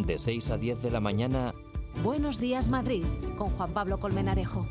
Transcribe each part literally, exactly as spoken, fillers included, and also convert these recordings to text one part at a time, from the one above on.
De seis a diez de la mañana. Buenos días, Madrid, con Juan Pablo Colmenarejo.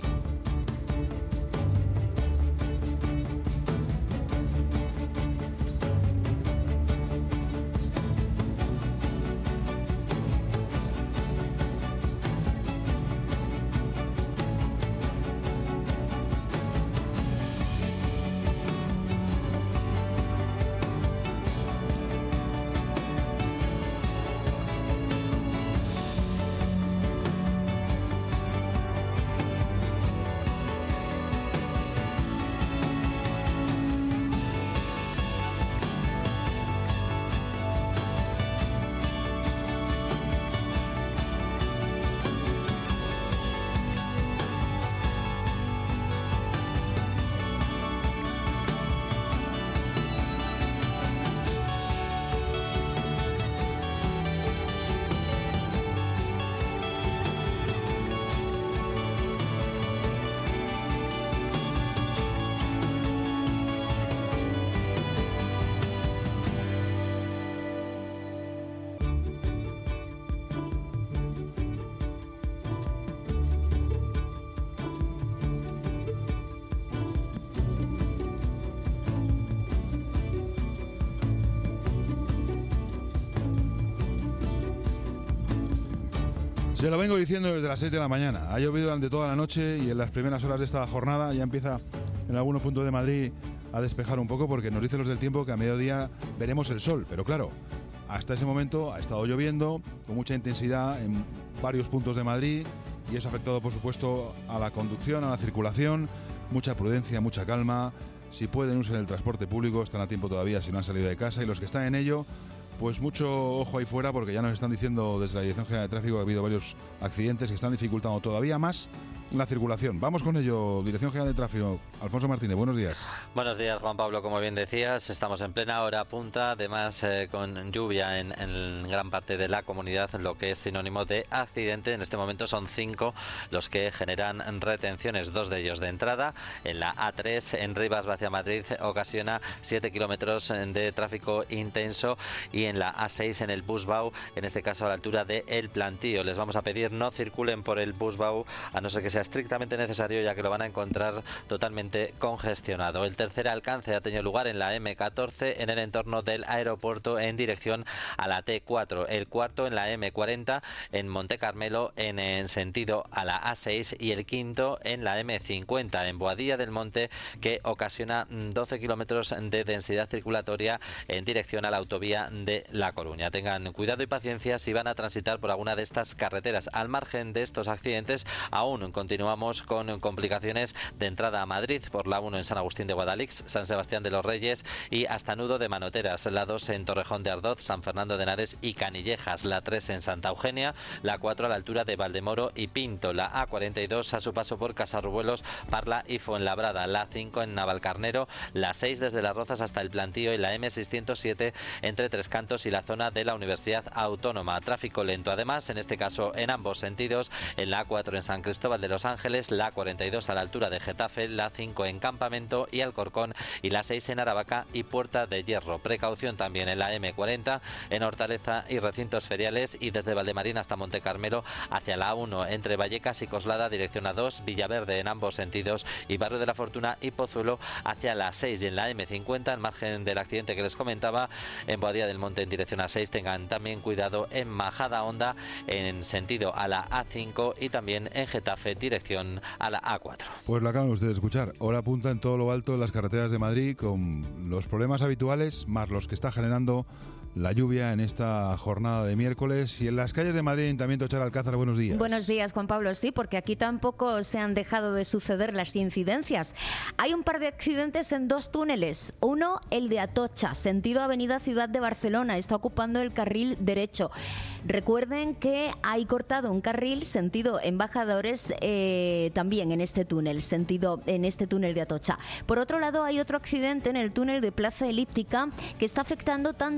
Se lo vengo diciendo desde las seis de la mañana. Ha llovido durante toda la noche y en las primeras horas de esta jornada ya empieza en algunos puntos de Madrid a despejar un poco, porque nos dicen los del tiempo que a mediodía veremos el sol. Pero claro, hasta ese momento ha estado lloviendo con mucha intensidad en varios puntos de Madrid y eso ha afectado, por supuesto, a la conducción, a la circulación. Mucha prudencia, mucha calma. Si pueden, usen el transporte público, están a tiempo todavía si no han salido de casa, y los que están en ello, pues mucho ojo ahí fuera, porque ya nos están diciendo desde la Dirección General de Tráfico que ha habido varios accidentes que están dificultando todavía más la circulación. Vamos con ello. Dirección General de Tráfico, Alfonso Martínez, buenos días. Buenos días, Juan Pablo. Como bien decías, estamos en plena hora punta, además eh, con lluvia en, en gran parte de la comunidad, lo que es sinónimo de accidente. En este momento son cinco los que generan retenciones, dos de ellos de entrada. En la A tres, en Rivas hacia Madrid, ocasiona siete kilómetros de tráfico intenso, y en la A seis, en el Busbau, en este caso a la altura de El Plantío. Les vamos a pedir no circulen por el Busbau, a no ser que sea estrictamente necesario, ya que lo van a encontrar totalmente congestionado. El tercer alcance ha tenido lugar en la eme catorce, en el entorno del aeropuerto, en dirección a la te cuatro. El cuarto en la eme cuarenta, en Monte Carmelo, en, en sentido a la A seis, y el quinto en la eme cincuenta, en Boadilla del Monte, que ocasiona doce kilómetros de densidad circulatoria en dirección a la autovía de La Coruña. Tengan cuidado y paciencia si van a transitar por alguna de estas carreteras. Al margen de estos accidentes, aún continuamos con complicaciones de entrada a Madrid por la uno en San Agustín de Guadalix, San Sebastián de los Reyes y hasta Nudo de Manoteras, la dos en Torrejón de Ardoz, San Fernando de Henares y Canillejas, la tres en Santa Eugenia, la cuatro a la altura de Valdemoro y Pinto, la A cuarenta y dos a su paso por Casarrubuelos, Parla y Fuenlabrada, la cinco en Navalcarnero, la seis desde Las Rozas hasta El Plantío y la eme seiscientos siete entre Tres Cantos y la zona de la Universidad Autónoma. Tráfico lento además, en este caso en ambos sentidos, en la A cuatro en San Cristóbal de Los Ángeles, la cuarenta y dos a la altura de Getafe, la cinco en Campamento y Alcorcón, y la seis en Aravaca y Puerta de Hierro. Precaución también en la eme cuarenta, en Hortaleza y recintos feriales, y desde Valdemarín hasta Monte Carmelo hacia la A uno entre Vallecas y Coslada, dirección A dos, Villaverde en ambos sentidos, y Barrio de la Fortuna y Pozuelo hacia la seis, y en la eme cincuenta, al margen del accidente que les comentaba, en Boadilla del Monte en dirección A seis, tengan también cuidado en Majada Honda en sentido a la A cinco, y también en Getafe dirección a la A cuatro. Pues lo acaban ustedes de escuchar. Hora punta en todo lo alto de las carreteras de Madrid, con los problemas habituales más los que está generando la lluvia en esta jornada de miércoles. Y en las calles de Madrid, Ayuntamiento Char Alcázar, buenos días. Buenos días, Juan Pablo. Sí, porque aquí tampoco se han dejado de suceder las incidencias. Hay un par de accidentes en dos túneles. Uno, el de Atocha, sentido Avenida Ciudad de Barcelona, está ocupando el carril derecho. Recuerden que hay cortado un carril sentido Embajadores eh, también en este túnel, sentido en este túnel de Atocha. Por otro lado, hay otro accidente en el túnel de Plaza Elíptica que está afectando tanto a la entrada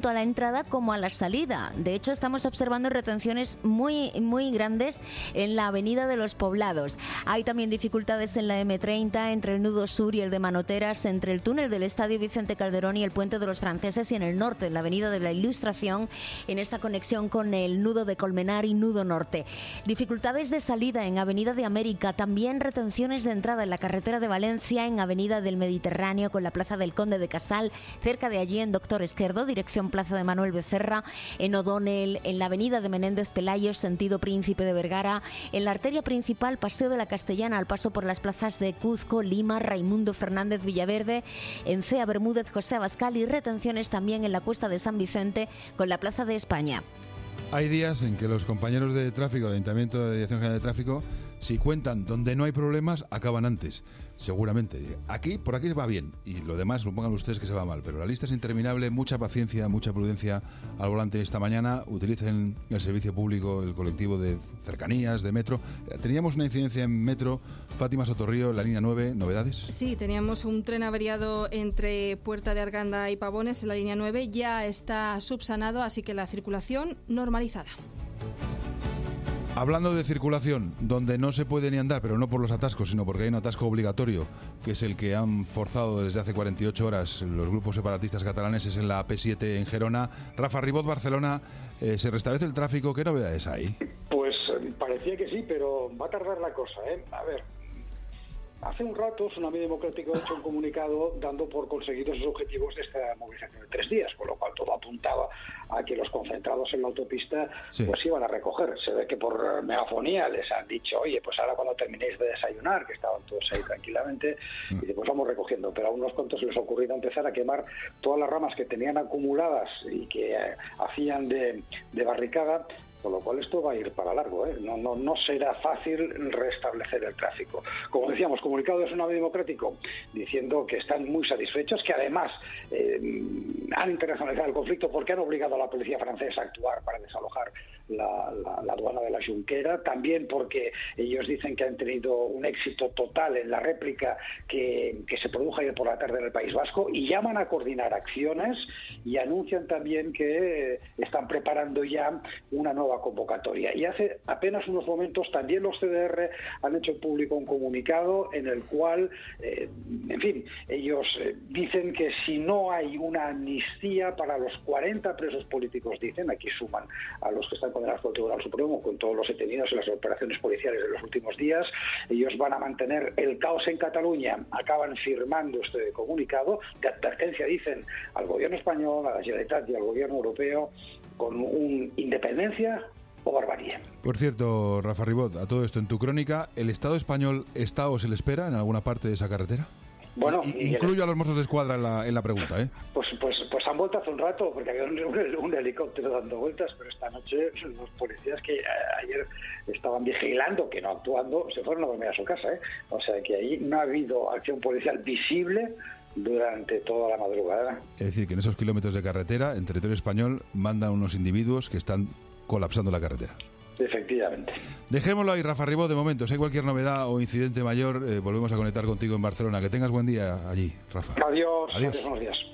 entrada como a la salida. De hecho, estamos observando retenciones muy, muy grandes en la Avenida de los Poblados. Hay también dificultades en la eme treinta, entre el nudo sur y el de Manoteras, entre el túnel del Estadio Vicente Calderón y el Puente de los Franceses, y en el norte, en la Avenida de la Ilustración, en esta conexión con el nudo de Colmenar y nudo norte. Dificultades de salida en Avenida de América, también retenciones de entrada en la carretera de Valencia, en Avenida del Mediterráneo con la Plaza del Conde de Casal, cerca de allí en Doctor Esquerdo, dirección Plaza de Manuel Becerra, en O'Donnell, en la Avenida de Menéndez Pelayo, sentido Príncipe de Vergara, en la arteria principal Paseo de la Castellana al paso por las plazas de Cuzco, Lima, Raimundo Fernández Villaverde, en Cea Bermúdez, José Abascal, y retenciones también en la Cuesta de San Vicente con la Plaza de España. Hay días en que los compañeros de tráfico, del Ayuntamiento de la Dirección General de Tráfico, si cuentan donde no hay problemas, acaban antes, seguramente. Aquí, por aquí va bien, y lo demás, supongan ustedes que se va mal, pero la lista es interminable. Mucha paciencia, mucha prudencia al volante esta mañana. Utilicen el servicio público, el colectivo de cercanías, de metro. Teníamos una incidencia en metro, Fátima Sotorrío, la línea nueve, ¿novedades? Sí, teníamos un tren averiado entre Puerta de Arganda y Pavones en la línea nueve, ya está subsanado, así que la circulación normalizada. Hablando de circulación, donde no se puede ni andar, pero no por los atascos, sino porque hay un atasco obligatorio, que es el que han forzado desde hace cuarenta y ocho horas los grupos separatistas catalanes, es en la A P siete en Gerona. Rafa Ribot, Barcelona, eh, ¿se restablece el tráfico? ¿Qué novedades hay? Pues eh, parecía que sí, pero va a tardar la cosa, ¿eh? A ver, hace un rato Tsunami Democrático ha hecho un comunicado dando por conseguidos los objetivos de esta movilización de tres días, con lo cual todo apuntaba a que los concentrados en la autopista sí. pues iban a recoger. Se ve que por megafonía les han dicho, oye, pues ahora cuando terminéis de desayunar, que estaban todos ahí tranquilamente, mm. y después vamos recogiendo. Pero a unos cuantos les ha ocurrido empezar a quemar todas las ramas que tenían acumuladas y que eh, hacían de, de barricada, con lo cual esto va a ir para largo, ¿eh? No, no, no será fácil restablecer el tráfico. Como decíamos, comunicado de Tsunami Democrático diciendo que están muy satisfechos, que además eh, han internacionalizado el conflicto porque han obligado a la policía francesa a actuar para desalojar la, la, la aduana de la Junquera, también porque ellos dicen que han tenido un éxito total en la réplica que, que se produjo ayer por la tarde en el País Vasco, y llaman a coordinar acciones y anuncian también que están preparando ya una nueva convocatoria. Y hace apenas unos momentos también los C D R han hecho público un comunicado en el cual, eh, en fin, ellos eh, dicen que si no hay una amnistía para los cuarenta presos políticos, dicen, aquí suman a los que están condenados por el Tribunal Supremo con todos los detenidos en las operaciones policiales de los últimos días, ellos van a mantener el caos en Cataluña. Acaban firmando este comunicado de advertencia, dicen, al gobierno español, a la Generalitat y al gobierno europeo, con un independencia o barbarie. Por cierto, Rafa Ribot, a todo esto, en tu crónica, ¿el Estado español está o se le espera en alguna parte de esa carretera? Bueno, y, incluyo el... a los Mossos de Escuadra en la, en la pregunta, ¿eh? Pues, pues, pues han vuelto hace un rato, porque había un, un, un helicóptero dando vueltas, pero esta noche los policías que ayer estaban vigilando, que no actuando, se fueron a dormir a su casa, ¿eh? O sea que ahí no ha habido acción policial visible durante toda la madrugada. Es decir, que en esos kilómetros de carretera, en territorio español, mandan unos individuos que están colapsando la carretera. Efectivamente. Dejémoslo ahí, Rafa Ribot, de momento. Si hay cualquier novedad o incidente mayor, eh, volvemos a conectar contigo en Barcelona. Que tengas buen día allí, Rafa. Adiós. Adiós. Adiós, buenos días.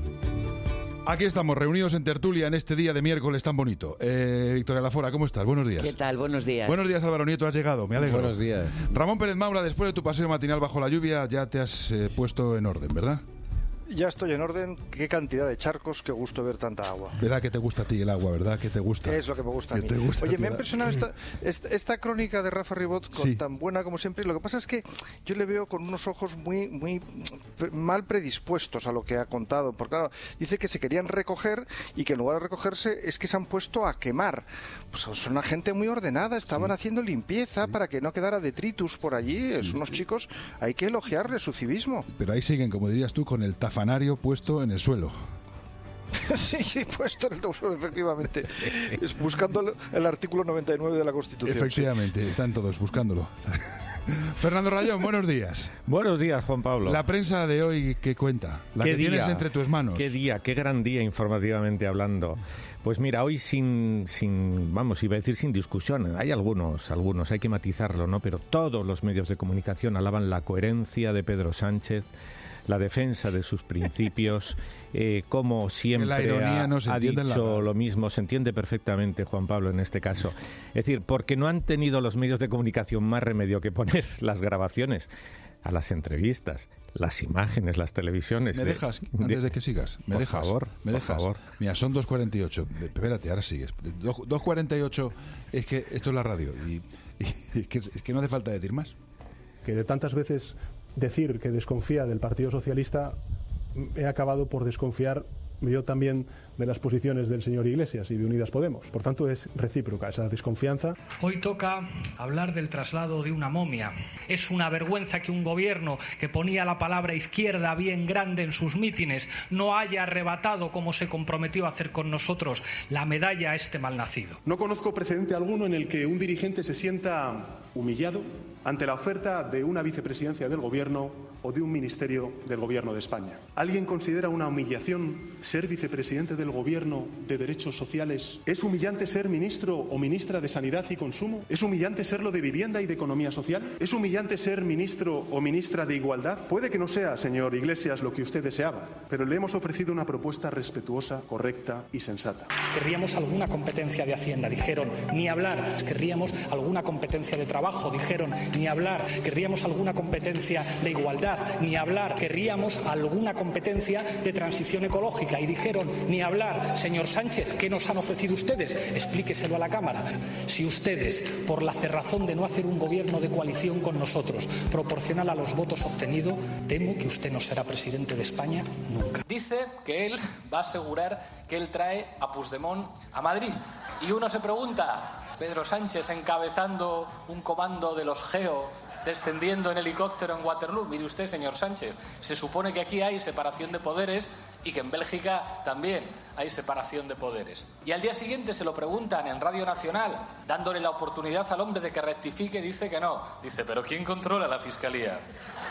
Aquí estamos, reunidos en tertulia en este día de miércoles tan bonito. Eh, Victoria Lafora, ¿cómo estás? Buenos días. ¿Qué tal? Buenos días. Buenos días, Álvaro Nieto, has llegado, me alegro. Buenos días. Ramón Pérez Maura, después de tu paseo matinal bajo la lluvia, ya te has eh, puesto en orden, ¿verdad? Ya estoy en orden. Qué cantidad de charcos, qué gusto ver tanta agua. ¿Verdad que te gusta a ti el agua, verdad? Que te gusta. Es lo que me gusta a mí. Gusta Oye, a me ha impresionado esta, esta, esta crónica de Rafa Ribot, con sí. tan buena como siempre. Lo que pasa es que yo le veo con unos ojos muy, muy mal predispuestos a lo que ha contado. Porque claro, dice que se querían recoger y que en lugar de recogerse es que se han puesto a quemar. Pues son una gente muy ordenada, estaban sí. haciendo limpieza sí. para que no quedara detritus por allí. Sí. Es unos chicos, hay que elogiarle su civismo. Pero ahí siguen, como dirías tú, con el tafanario puesto en el suelo. Sí, sí, puesto en el suelo, efectivamente. Es buscando el, el artículo noventa y nueve de la Constitución. Efectivamente, sí. Están todos buscándolo. Fernando Rayón, buenos días. Buenos días, Juan Pablo. La prensa de hoy, ¿qué cuenta? La que día? Tienes entre tus manos. Qué día, qué gran día informativamente hablando. Pues mira, hoy sin, sin, vamos, iba a decir sin discusión, hay algunos, algunos, hay que matizarlo, ¿no? Pero todos los medios de comunicación alaban la coherencia de Pedro Sánchez, la defensa de sus principios, eh, como siempre la ironía ha, no se ha entiende en la dicho radio. lo mismo, se entiende perfectamente Juan Pablo en este caso. Es decir, porque no han tenido los medios de comunicación más remedio que poner las grabaciones a las entrevistas, las imágenes, las televisiones. ¿Me de, dejas, antes de que sigas? ¿Me por dejas? favor, ¿Me por dejas? favor. Mira, son dos cuarenta y ocho. Espérate, ahora sigues. dos cuarenta y ocho es que esto es la radio y, y es, que, es que no hace falta decir más. Que de tantas veces decir que desconfía del Partido Socialista, he acabado por desconfiar yo también de las posiciones del señor Iglesias y de Unidas Podemos. Por tanto, es recíproca esa desconfianza. Hoy toca hablar del traslado de una momia. Es una vergüenza que un gobierno que ponía la palabra izquierda bien grande en sus mítines no haya arrebatado, como se comprometió a hacer con nosotros, la medalla a este malnacido. No conozco precedente alguno en el que un dirigente se sienta humillado ante la oferta de una vicepresidencia del Gobierno o de un ministerio del Gobierno de España. ¿Alguien considera una humillación ser vicepresidente del Gobierno de Derechos Sociales? ¿Es humillante ser ministro o ministra de Sanidad y Consumo? ¿Es humillante serlo de Vivienda y de Economía Social? ¿Es humillante ser ministro o ministra de Igualdad? Puede que no sea, señor Iglesias, lo que usted deseaba, pero le hemos ofrecido una propuesta respetuosa, correcta y sensata. Querríamos alguna competencia de Hacienda, dijeron, ni hablar. Querríamos alguna competencia de trabajo, dijeron, ni hablar. Querríamos alguna competencia de igualdad, ni hablar. Querríamos alguna competencia de transición ecológica y dijeron, ni hablar. Señor Sánchez, ¿qué nos han ofrecido ustedes? Explíqueselo a la Cámara. Si ustedes, por la cerrazón de no hacer un gobierno de coalición con nosotros, proporcional a los votos obtenidos, temo que usted no será presidente de España nunca. Dice que él va a asegurar que él trae a Puigdemont a Madrid. Y uno se pregunta, Pedro Sánchez encabezando un comando de los Geo, descendiendo en helicóptero en Waterloo. Mire usted, señor Sánchez, se supone que aquí hay separación de poderes y que en Bélgica también hay separación de poderes. Y al día siguiente se lo preguntan en Radio Nacional, dándole la oportunidad al hombre de que rectifique, dice que no. Dice, ¿pero quién controla la Fiscalía?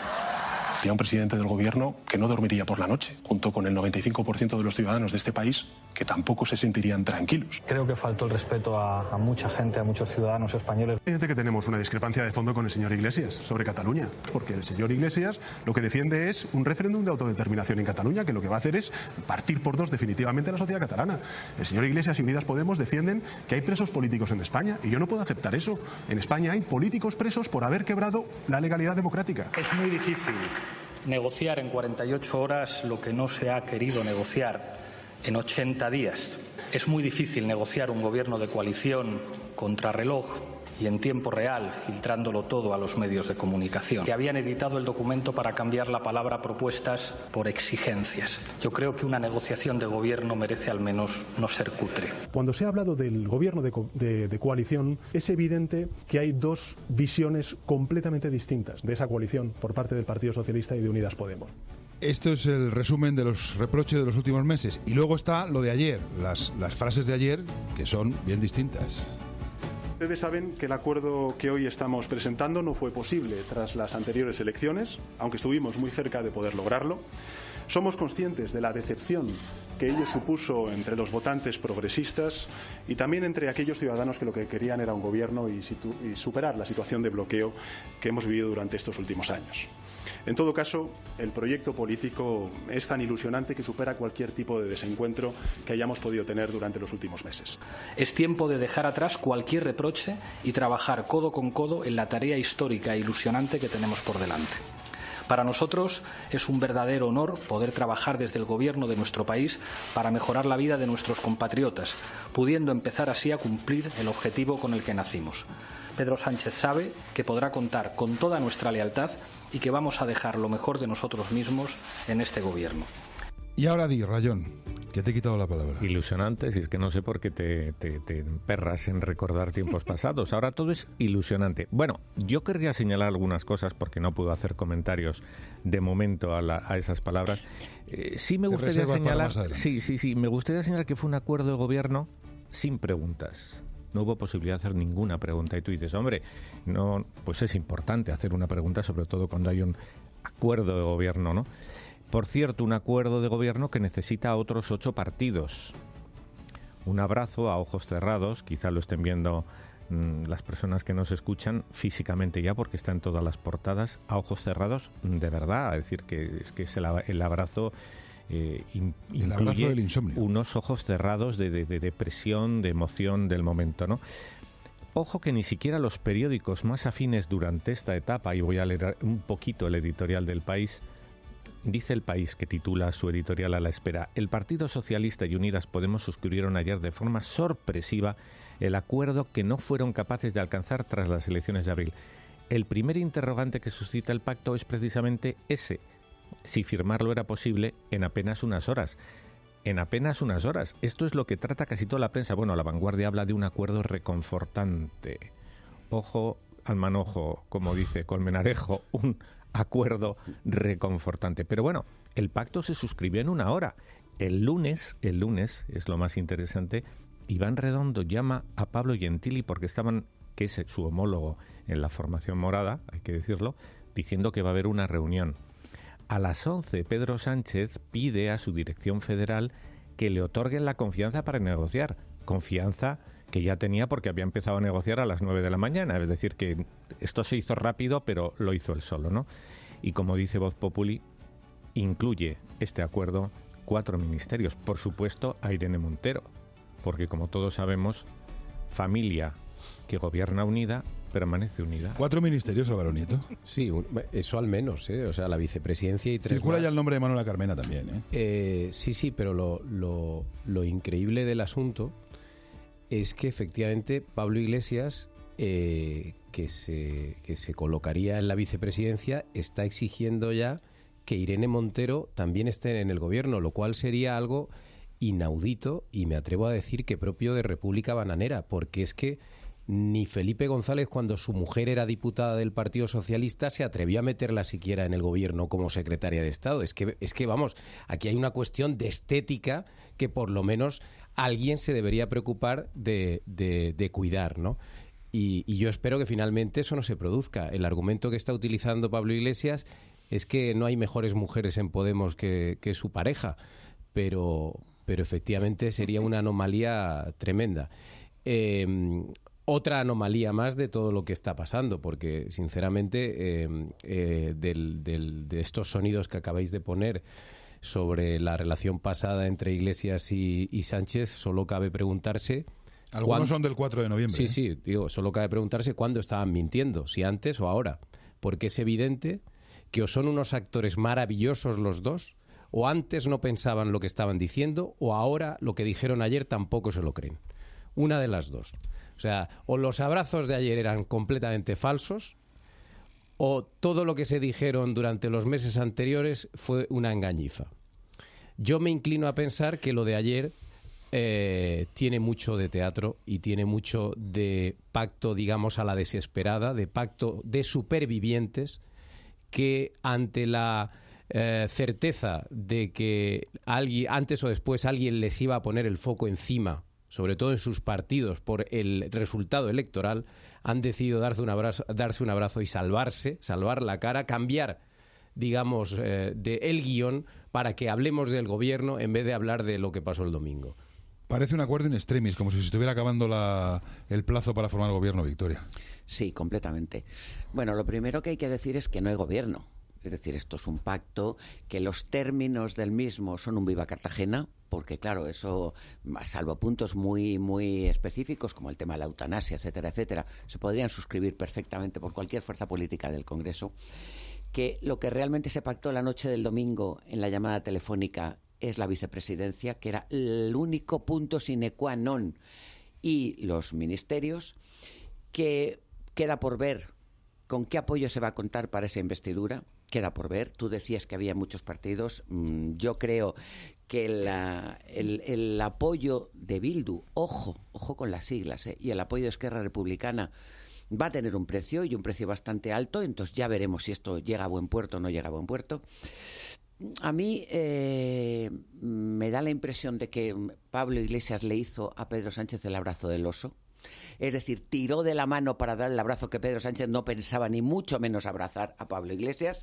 Sería un presidente del Gobierno que no dormiría por la noche, junto con el noventa y cinco por ciento de los ciudadanos de este país que tampoco se sentirían tranquilos. Creo que faltó el respeto a, a mucha gente, a muchos ciudadanos españoles. Es evidente que tenemos una discrepancia de fondo con el señor Iglesias sobre Cataluña, porque el señor Iglesias lo que defiende es un referéndum de autodeterminación en Cataluña, que lo que va a hacer es partir por dos definitivamente a la sociedad catalana. El señor Iglesias y Unidas Podemos defienden que hay presos políticos en España, y yo no puedo aceptar eso. En España hay políticos presos por haber quebrado la legalidad democrática. Es muy difícil negociar en cuarenta y ocho horas lo que no se ha querido negociar en ochenta días. Es muy difícil negociar un gobierno de coalición contrarreloj y en tiempo real, filtrándolo todo a los medios de comunicación, que habían editado el documento para cambiar la palabra propuestas por exigencias. Yo creo que una negociación de gobierno merece al menos no ser cutre. Cuando se ha hablado del gobierno de, co de, de coalición, es evidente que hay dos visiones completamente distintas de esa coalición por parte del Partido Socialista y de Unidas Podemos. Esto es el resumen de los reproches de los últimos meses. Y luego está lo de ayer, las, las frases de ayer, que son bien distintas. Ustedes saben que el acuerdo que hoy estamos presentando no fue posible tras las anteriores elecciones, aunque estuvimos muy cerca de poder lograrlo. Somos conscientes de la decepción que ello supuso entre los votantes progresistas y también entre aquellos ciudadanos que lo que querían era un gobierno y, y superar la situación de bloqueo que hemos vivido durante estos últimos años. En todo caso, el proyecto político es tan ilusionante que supera cualquier tipo de desencuentro que hayamos podido tener durante los últimos meses. Es tiempo de dejar atrás cualquier reproche y trabajar codo con codo en la tarea histórica e ilusionante que tenemos por delante. Para nosotros es un verdadero honor poder trabajar desde el Gobierno de nuestro país para mejorar la vida de nuestros compatriotas, pudiendo empezar así a cumplir el objetivo con el que nacimos. Pedro Sánchez sabe que podrá contar con toda nuestra lealtad y que vamos a dejar lo mejor de nosotros mismos en este Gobierno. Y ahora di, Rayón, que te he quitado la palabra. Ilusionante, si es que no sé por qué te, te, te emperras en recordar tiempos pasados. Ahora todo es ilusionante. Bueno, yo querría señalar algunas cosas porque no puedo hacer comentarios de momento a, la, a esas palabras. Eh, sí me gustaría señalar, sí, sí, sí, me gustaría señalar que fue un acuerdo de gobierno sin preguntas. No hubo posibilidad de hacer ninguna pregunta y tú dices, hombre, no, pues es importante hacer una pregunta, sobre todo cuando hay un acuerdo de gobierno, ¿no? Por cierto, un acuerdo de gobierno que necesita a otros ocho partidos. Un abrazo a ojos cerrados, quizá lo estén viendo mmm, las personas que nos escuchan físicamente ya, porque está en todas las portadas, a ojos cerrados, de verdad. Es decir, que es que es el, el abrazo... Eh, in, el abrazo del insomnio. Unos ojos cerrados de, de, de depresión, de emoción del momento, ¿no? Ojo que ni siquiera los periódicos más afines durante esta etapa, y voy a leer un poquito el editorial del País, dice El País, que titula su editorial a la espera: el Partido Socialista y Unidas Podemos suscribieron ayer de forma sorpresiva el acuerdo que no fueron capaces de alcanzar tras las elecciones de abril. El primer interrogante que suscita el pacto es precisamente ese: si firmarlo era posible en apenas unas horas. En apenas unas horas. Esto es lo que trata casi toda la prensa. Bueno, La Vanguardia habla de un acuerdo reconfortante. Ojo al manojo, como dice Colmenarejo, un acuerdo reconfortante. Pero bueno, el pacto se suscribió en una hora. El lunes, el lunes, es lo más interesante, Iván Redondo llama a Pablo Gentili, porque estaban, que es su homólogo en la formación morada, hay que decirlo, diciendo que va a haber una reunión. A las once, Pedro Sánchez pide a su dirección federal que le otorguen la confianza para negociar. Confianza que ya tenía porque había empezado a negociar a las nueve de la mañana. Es decir, que esto se hizo rápido, pero lo hizo él solo, ¿no? Y como dice Voz Populi, incluye este acuerdo cuatro ministerios. Por supuesto, a Irene Montero, porque como todos sabemos, familia que gobierna unida permanece unida. ¿Cuatro ministerios, Álvaro Nieto? Sí, un, eso al menos, ¿eh? O sea, la vicepresidencia y tres Circula más. Ya el nombre de Manuela Carmena también, ¿eh? Eh, sí, sí, pero lo, lo, lo increíble del asunto es que efectivamente Pablo Iglesias, eh, que, se, que se colocaría en la vicepresidencia, está exigiendo ya que Irene Montero también esté en el gobierno, lo cual sería algo inaudito y me atrevo a decir que propio de República Bananera, porque es que ni Felipe González, cuando su mujer era diputada del Partido Socialista, se atrevió a meterla siquiera en el gobierno como secretaria de Estado. Es que, es que vamos, aquí hay una cuestión de estética que por lo menos alguien se debería preocupar de, de, de cuidar, ¿no? Y, y yo espero que finalmente eso no se produzca. El argumento que está utilizando Pablo Iglesias es que no hay mejores mujeres en Podemos que, que su pareja, pero, pero efectivamente sería una anomalía tremenda. Eh, Otra anomalía más de todo lo que está pasando, porque sinceramente eh, eh, del, del, de estos sonidos que acabáis de poner sobre la relación pasada entre Iglesias y, y Sánchez, solo cabe preguntarse... Algunos ¿cuándo? son del cuatro de noviembre. Sí, ¿eh? sí, digo, solo cabe preguntarse cuándo estaban mintiendo, si antes o ahora, porque es evidente que o son unos actores maravillosos los dos, o antes no pensaban lo que estaban diciendo, o ahora lo que dijeron ayer tampoco se lo creen. Una de las dos. O sea, o los abrazos de ayer eran completamente falsos, o todo lo que se dijeron durante los meses anteriores fue una engañifa. Yo me inclino a pensar que lo de ayer eh, tiene mucho de teatro y tiene mucho de pacto, digamos, a la desesperada, de pacto de supervivientes que ante la eh, certeza de que alguien, antes o después alguien les iba a poner el foco encima, sobre todo en sus partidos, por el resultado electoral, han decidido darse un abrazo, darse un abrazo y salvarse, salvar la cara, cambiar, digamos, eh, de el guión para que hablemos del gobierno en vez de hablar de lo que pasó el domingo. Parece un acuerdo in extremis, como si se estuviera acabando la, el plazo para formar gobierno, Victoria. Sí, completamente. Bueno, lo primero que hay que decir es que no hay gobierno. Es decir, esto es un pacto que los términos del mismo son un viva Cartagena, porque claro, eso, salvo puntos muy muy específicos como el tema de la eutanasia, etcétera, etcétera, se podrían suscribir perfectamente por cualquier fuerza política del Congreso, que lo que realmente se pactó la noche del domingo en la llamada telefónica es la vicepresidencia, que era el único punto sine qua non, y los ministerios, que queda por ver con qué apoyo se va a contar para esa investidura. Queda por ver. Tú decías que había muchos partidos. Yo creo que la, el, el apoyo de Bildu, ojo, ojo con las siglas, ¿eh? y el apoyo de Esquerra Republicana va a tener un precio, y un precio bastante alto. Entonces ya veremos si esto llega a buen puerto o no llega a buen puerto. A mí eh, me da la impresión de que Pablo Iglesias le hizo a Pedro Sánchez el abrazo del oso. Es decir, tiró de la mano para dar el abrazo que Pedro Sánchez no pensaba ni mucho menos abrazar a Pablo Iglesias.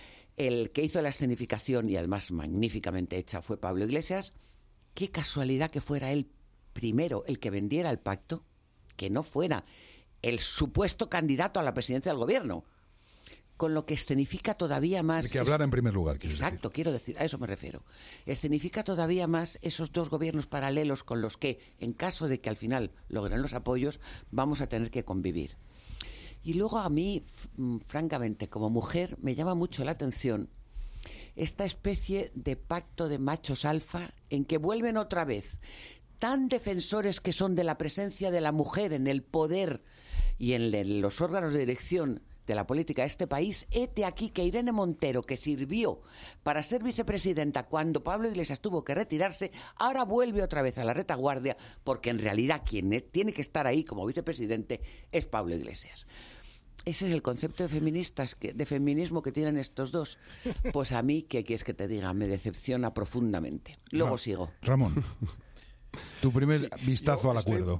El que hizo la escenificación, y además magníficamente hecha, fue Pablo Iglesias. Qué casualidad que fuera él primero el que vendiera el pacto, que no fuera el supuesto candidato a la presidencia del gobierno. Con lo que escenifica todavía más... El que hablara en primer lugar. Exacto, decir. quiero decir, a eso me refiero. Escenifica todavía más esos dos gobiernos paralelos con los que, en caso de que al final logren los apoyos, vamos a tener que convivir. Y luego a mí, francamente, como mujer, me llama mucho la atención esta especie de pacto de machos alfa en que vuelven otra vez tan defensores que son de la presencia de la mujer en el poder y en los órganos de dirección de la política de este país. Hete aquí que Irene Montero, que sirvió para ser vicepresidenta cuando Pablo Iglesias tuvo que retirarse, ahora vuelve otra vez a la retaguardia, porque en realidad quien tiene que estar ahí como vicepresidente es Pablo Iglesias. Ese es el concepto de feministas, que, de feminismo que tienen estos dos. Pues a mí, ¿qué quieres que te diga? Me decepciona profundamente. Luego Ra- sigo. Ramón, tu primer Sí, vistazo yo al estoy- acuerdo.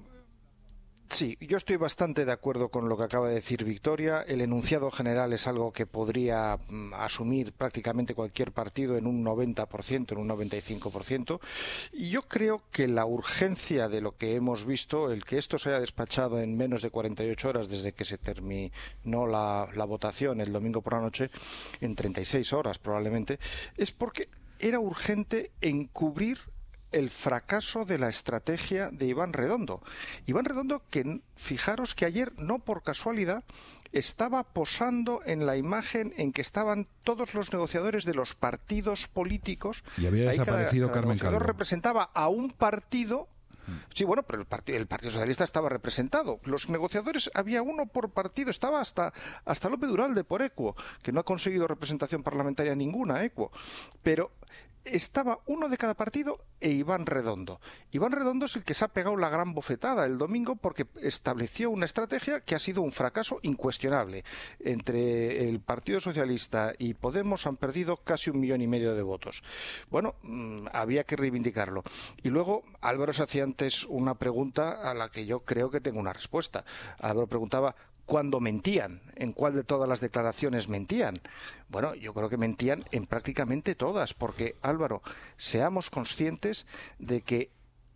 Sí, yo estoy bastante de acuerdo con lo que acaba de decir Victoria. El enunciado general es algo que podría mm, asumir prácticamente cualquier partido en un noventa por ciento, en un noventa y cinco por ciento. Y yo creo que la urgencia de lo que hemos visto, el que esto se haya despachado en menos de cuarenta y ocho horas desde que se terminó la, la votación el domingo por la noche, en treinta y seis horas probablemente, es porque era urgente encubrir el fracaso de la estrategia de Iván Redondo. Iván Redondo, que fijaros que ayer, no por casualidad, estaba posando en la imagen en que estaban todos los negociadores de los partidos políticos. Y había Ahí cada- desaparecido cada Carmen negociador Calvo. representaba a un partido. Sí, bueno, pero el partido, el Partido Socialista estaba representado. Los negociadores, había uno por partido, estaba hasta, hasta López Duralde por Equo, que no ha conseguido representación parlamentaria ninguna, Equo. Pero estaba uno de cada partido e Iván Redondo. Iván Redondo es el que se ha pegado la gran bofetada el domingo porque estableció una estrategia que ha sido un fracaso incuestionable. Entre el Partido Socialista y Podemos han perdido casi un millón y medio de votos. Bueno, mmm, había que reivindicarlo. Y luego Álvaro se hacía antes una pregunta a la que yo creo que tengo una respuesta. Álvaro preguntaba cuando mentían, ¿en cuál de todas las declaraciones mentían? Bueno, yo creo que mentían en prácticamente todas, porque, Álvaro, seamos conscientes de que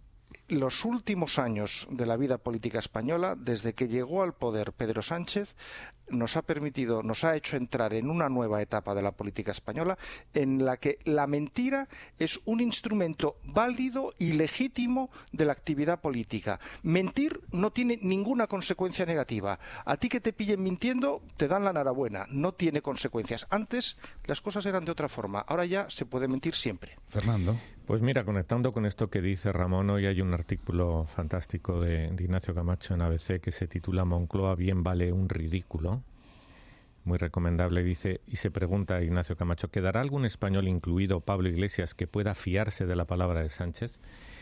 los últimos años de la vida política española, desde que llegó al poder Pedro Sánchez, nos ha permitido, nos ha hecho entrar en una nueva etapa de la política española en la que la mentira es un instrumento válido y legítimo de la actividad política. Mentir no tiene ninguna consecuencia negativa. A ti que te pillen mintiendo, te dan la enhorabuena. No tiene consecuencias. Antes las cosas eran de otra forma. Ahora ya se puede mentir siempre. Fernando. Pues mira, conectando con esto que dice Ramón, hoy hay un artículo fantástico de, de Ignacio Camacho en A B C que se titula Moncloa bien vale un ridículo. Muy recomendable, dice, y se pregunta Ignacio Camacho, ¿quedará algún español, incluido Pablo Iglesias, que pueda fiarse de la palabra de Sánchez?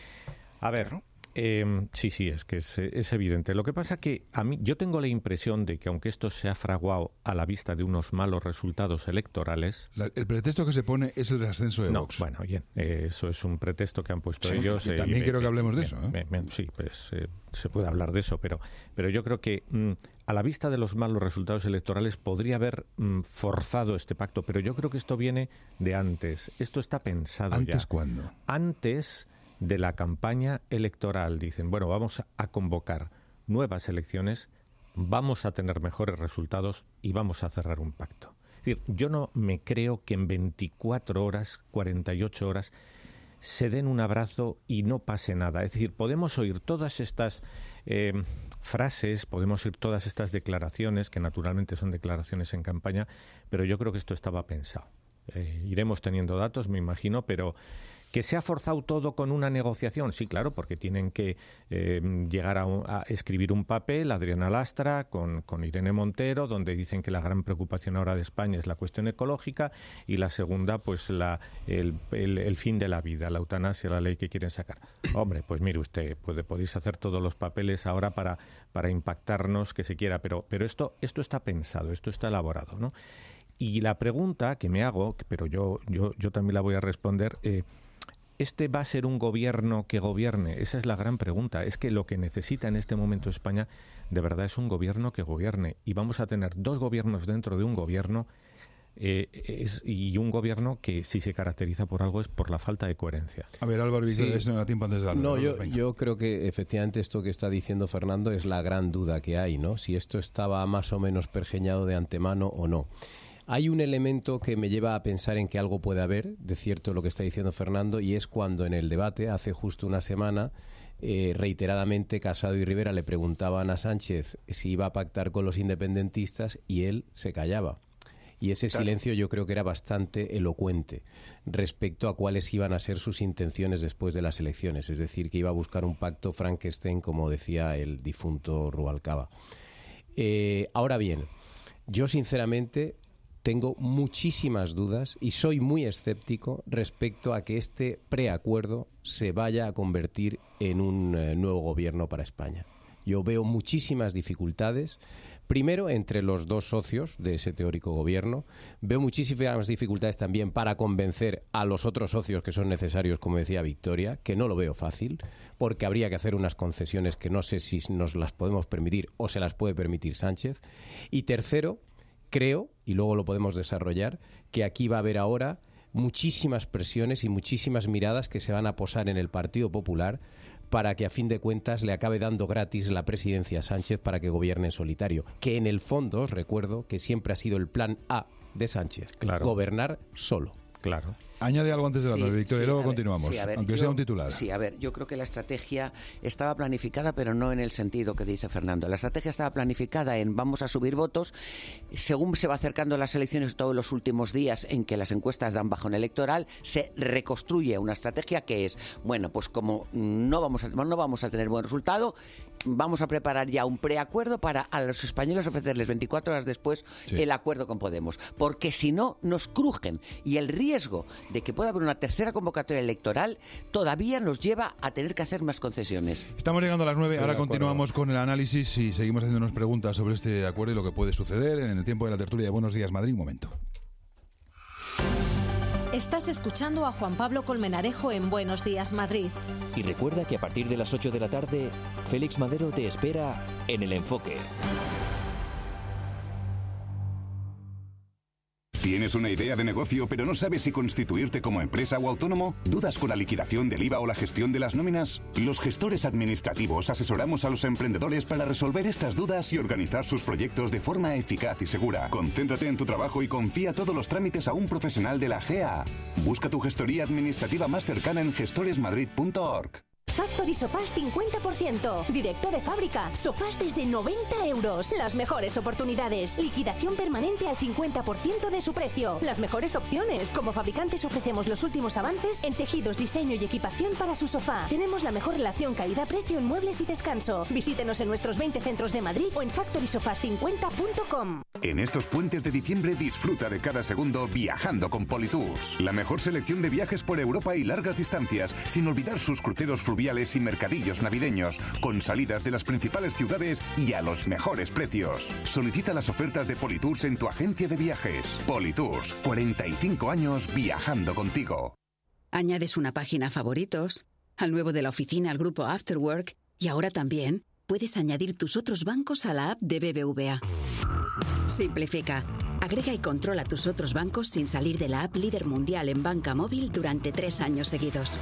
A ver, claro. eh, sí, sí, es que es, es evidente. Lo que pasa que a mí, yo tengo la impresión de que aunque esto se ha fraguado a la vista de unos malos resultados electorales... La, el pretexto que se pone es el ascenso de no, Vox. Bueno, bien, eh, eso es un pretexto que han puesto sí, ellos. Y también eh, quiero eh, que hablemos eh, de eso. ¿eh? eh, eh, sí, pues eh, se puede hablar de eso, pero, pero yo creo que mm, a la vista de los malos resultados electorales podría haber mm, forzado este pacto, pero yo creo que esto viene de antes. Esto está pensado ¿Antes ya. ¿Antes cuándo? Antes de la campaña electoral. Dicen, bueno, vamos a convocar nuevas elecciones, vamos a tener mejores resultados y vamos a cerrar un pacto. Es decir, yo no me creo que en veinticuatro horas, cuarenta y ocho horas, se den un abrazo y no pase nada. Es decir, podemos oír todas estas eh, frases, podemos oír todas estas declaraciones, que naturalmente son declaraciones en campaña, pero yo creo que esto estaba pensado. Eh, iremos teniendo datos, me imagino, pero... ¿Que se ha forzado todo con una negociación? Sí, claro, porque tienen que eh, llegar a, un, a escribir un papel, Adriana Lastra, con, con Irene Montero, donde dicen que la gran preocupación ahora de España es la cuestión ecológica y la segunda, pues la, el, el, el fin de la vida, la eutanasia, la ley que quieren sacar. Hombre, pues mire usted, puede, podéis hacer todos los papeles ahora para, para impactarnos que se quiera, pero, pero esto, esto está pensado, esto está elaborado, ¿no? Y la pregunta que me hago, pero yo, yo, yo también la voy a responder... Eh, ¿Este va a ser un gobierno que gobierne? Esa es la gran pregunta. Es que lo que necesita en este momento España de verdad es un gobierno que gobierne. Y vamos a tener dos gobiernos dentro de un gobierno Eh, es, y un gobierno que si se caracteriza por algo es por la falta de coherencia. A ver, Álvaro, Sí. eso no da tiempo antes de darlo. No, yo, yo creo que efectivamente esto que está diciendo Fernando es la gran duda que hay, ¿no? Si esto estaba más o menos pergeñado de antemano o no. Hay un elemento que me lleva a pensar en que algo puede haber, de cierto lo que está diciendo Fernando, y es cuando en el debate, hace justo una semana, eh, reiteradamente Casado y Rivera le preguntaban a Sánchez si iba a pactar con los independentistas y él se callaba. Y ese Claro. silencio yo creo que era bastante elocuente respecto a cuáles iban a ser sus intenciones después de las elecciones. Es decir, que iba a buscar un pacto Frankenstein, como decía el difunto Rubalcaba. Eh, ahora bien, yo sinceramente tengo muchísimas dudas y soy muy escéptico respecto a que este preacuerdo se vaya a convertir en un eh, nuevo gobierno para España. Yo veo muchísimas dificultades. Primero, entre los dos socios de ese teórico gobierno. Veo muchísimas dificultades también para convencer a los otros socios que son necesarios, como decía Victoria, que no lo veo fácil, porque habría que hacer unas concesiones que no sé si nos las podemos permitir o se las puede permitir Sánchez. Y tercero, creo, y luego lo podemos desarrollar, que aquí va a haber ahora muchísimas presiones y muchísimas miradas que se van a posar en el Partido Popular para que a fin de cuentas le acabe dando gratis la presidencia a Sánchez para que gobierne en solitario. Que en el fondo, os recuerdo, que siempre ha sido el plan A de Sánchez. Claro. Gobernar solo. Claro. Añade algo antes de darlo, Sí, Victoria, y sí, luego a ver, continuamos, sí, a ver, aunque yo- sea un titular. Sí, a ver, yo creo que la estrategia estaba planificada, pero no en el sentido que dice Fernando. La estrategia estaba planificada en vamos a subir votos. Según se va acercando las elecciones, todos los últimos días en que las encuestas dan bajón electoral, se reconstruye una estrategia que es, bueno, pues como no vamos a, no vamos a tener buen resultado, vamos a preparar ya un preacuerdo para a los españoles ofrecerles veinticuatro horas después Sí. el acuerdo con Podemos. Porque si no, nos crujen. Y el riesgo de que pueda haber una tercera convocatoria electoral todavía nos lleva a tener que hacer más concesiones. Estamos llegando a las nueve, Estoy ahora de acuerdo. continuamos con el análisis y seguimos haciéndonos preguntas sobre este acuerdo y lo que puede suceder en el tiempo de la tertulia de Buenos Días Madrid. Un momento. Estás escuchando a Juan Pablo Colmenarejo en Buenos Días Madrid. Y recuerda que a partir de las ocho de la tarde, Félix Madero te espera en El Enfoque. ¿Tienes una idea de negocio pero no sabes si constituirte como empresa o autónomo? ¿Dudas con la liquidación del I V A o la gestión de las nóminas? Los gestores administrativos asesoramos a los emprendedores para resolver estas dudas y organizar sus proyectos de forma eficaz y segura. Concéntrate en tu trabajo y confía todos los trámites a un profesional de la G A. Busca tu gestoría administrativa más cercana en gestores madrid punto org. Factory Sofás cincuenta por ciento. Directo de fábrica. Sofás desde noventa euros. Las mejores oportunidades. Liquidación permanente al cincuenta por ciento de su precio. Las mejores opciones. Como fabricantes ofrecemos los últimos avances en tejidos, diseño y equipación para su sofá. Tenemos la mejor relación calidad-precio en muebles y descanso. Visítenos en nuestros veinte centros de Madrid o en factory sofás cincuenta punto com. En estos puentes de diciembre disfruta de cada segundo viajando con Politours. La mejor selección de viajes por Europa y largas distancias, sin olvidar sus cruceros fluviales y mercadillos navideños, con salidas de las principales ciudades y a los mejores precios. Solicita las ofertas de Politours en tu agencia de viajes. Politours, cuarenta y cinco años viajando contigo. Añades una página a favoritos, al nuevo de la oficina al grupo Afterwork y ahora también puedes añadir tus otros bancos a la app de B B V A. Simplifica. Agrega y controla tus otros bancos sin salir de la app líder mundial en banca móvil durante tres años seguidos.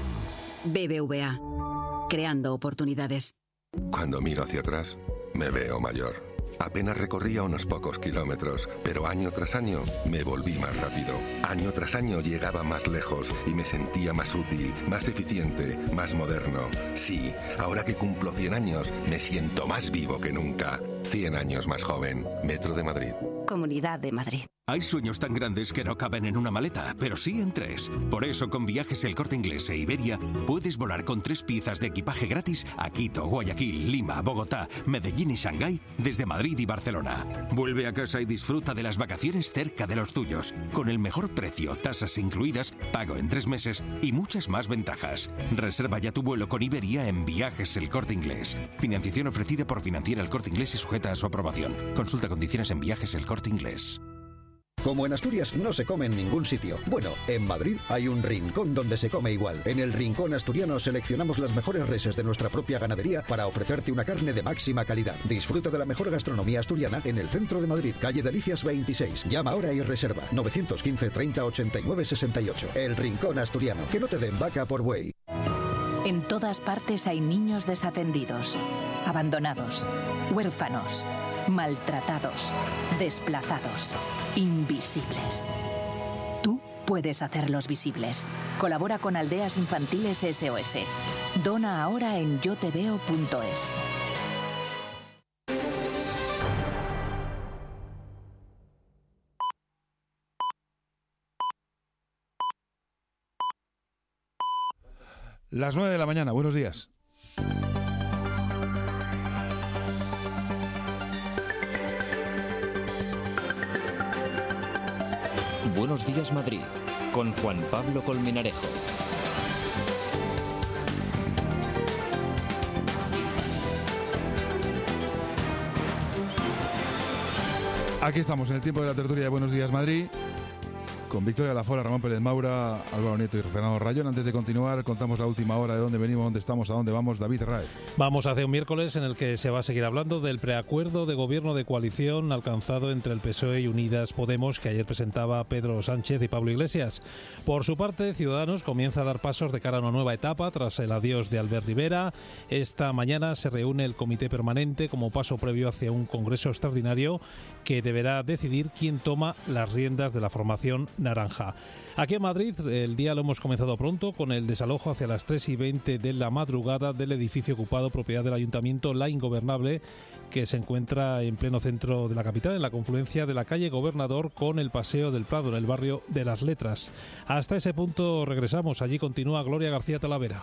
B B V A. Creando oportunidades. Cuando miro hacia atrás, me veo mayor. Apenas recorría unos pocos kilómetros, pero año tras año me volví más rápido. Año tras año llegaba más lejos y me sentía más útil, más eficiente, más moderno. Sí, ahora que cumplo cien años, me siento más vivo que nunca. cien años más joven. Metro de Madrid. Comunidad de Madrid. Hay sueños tan grandes que no caben en una maleta, pero sí en tres. Por eso, con Viajes El Corte Inglés e Iberia, puedes volar con tres piezas de equipaje gratis a Quito, Guayaquil, Lima, Bogotá, Medellín y Shanghái desde Madrid y Barcelona. Vuelve a casa y disfruta de las vacaciones cerca de los tuyos, con el mejor precio, tasas incluidas, pago en tres meses y muchas más ventajas. Reserva ya tu vuelo con Iberia en Viajes El Corte Inglés. Financiación ofrecida por Financiera El Corte Inglés y sujeta a su aprobación. Consulta condiciones en Viajes El Corte Inglés. Como en Asturias no se come en ningún sitio. Bueno, en Madrid hay un rincón donde se come igual. En el Rincón Asturiano seleccionamos las mejores reses de nuestra propia ganadería para ofrecerte una carne de máxima calidad. Disfruta de la mejor gastronomía asturiana en el centro de Madrid, calle Delicias veintiséis. Llama ahora y reserva nueve uno cinco, treinta, ochenta y nueve, sesenta y ocho. El Rincón Asturiano. Que no te den vaca por buey. En todas partes hay niños desatendidos, abandonados, huérfanos, maltratados, desplazados, invisibles. Tú puedes hacerlos visibles. Colabora con Aldeas Infantiles S O S. Dona ahora en yo te veo punto es. Las nueve de la mañana, buenos días. Buenos días, Madrid, con Juan Pablo Colmenarejo. Aquí estamos en el tiempo de la tertulia de Buenos días, Madrid. Con Victoria Lafora, Ramón Pérez Maura, Álvaro Nieto y Fernando Rayón. Antes de continuar, contamos la última hora de dónde venimos, dónde estamos, a dónde vamos. David Raez. Vamos hacia un miércoles en el que se va a seguir hablando del preacuerdo de gobierno de coalición alcanzado entre el P S O E y Unidas Podemos, que ayer presentaba Pedro Sánchez y Pablo Iglesias. Por su parte, Ciudadanos comienza a dar pasos de cara a una nueva etapa tras el adiós de Albert Rivera. Esta mañana se reúne el comité permanente como paso previo hacia un congreso extraordinario que deberá decidir quién toma las riendas de la formación naranja. Aquí en Madrid el día lo hemos comenzado pronto con el desalojo hacia las tres y veinte de la madrugada del edificio ocupado propiedad del Ayuntamiento La Ingobernable, que se encuentra en pleno centro de la capital, en la confluencia de la calle Gobernador con el Paseo del Prado, en el barrio de Las Letras. Hasta ese punto regresamos. Allí continúa Gloria García Talavera.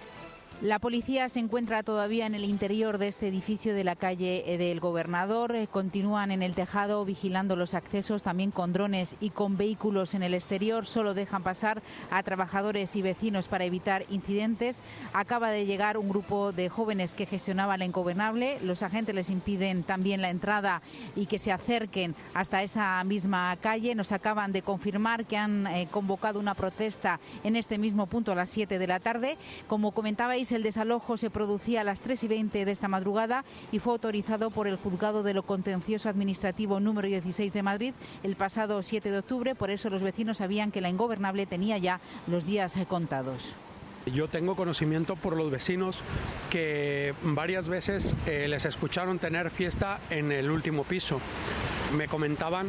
La policía se encuentra todavía en el interior de este edificio de la calle del Gobernador. Continúan en el tejado vigilando los accesos, también con drones y con vehículos en el exterior. Solo dejan pasar a trabajadores y vecinos para evitar incidentes. Acaba de llegar un grupo de jóvenes que gestionaba la Ingobernable. Los agentes les impiden también la entrada y que se acerquen hasta esa misma calle. Nos acaban de confirmar que han eh, convocado una protesta en este mismo punto a las siete de la tarde. Como comentabais, el desalojo se producía a las tres y veinte de esta madrugada y fue autorizado por el Juzgado de lo Contencioso Administrativo número dieciséis de Madrid el pasado siete de octubre. Por eso los vecinos sabían que la Ingobernable tenía ya los días contados. Yo tengo conocimiento por los vecinos que varias veces eh, les escucharon tener fiesta en el último piso. Me comentaban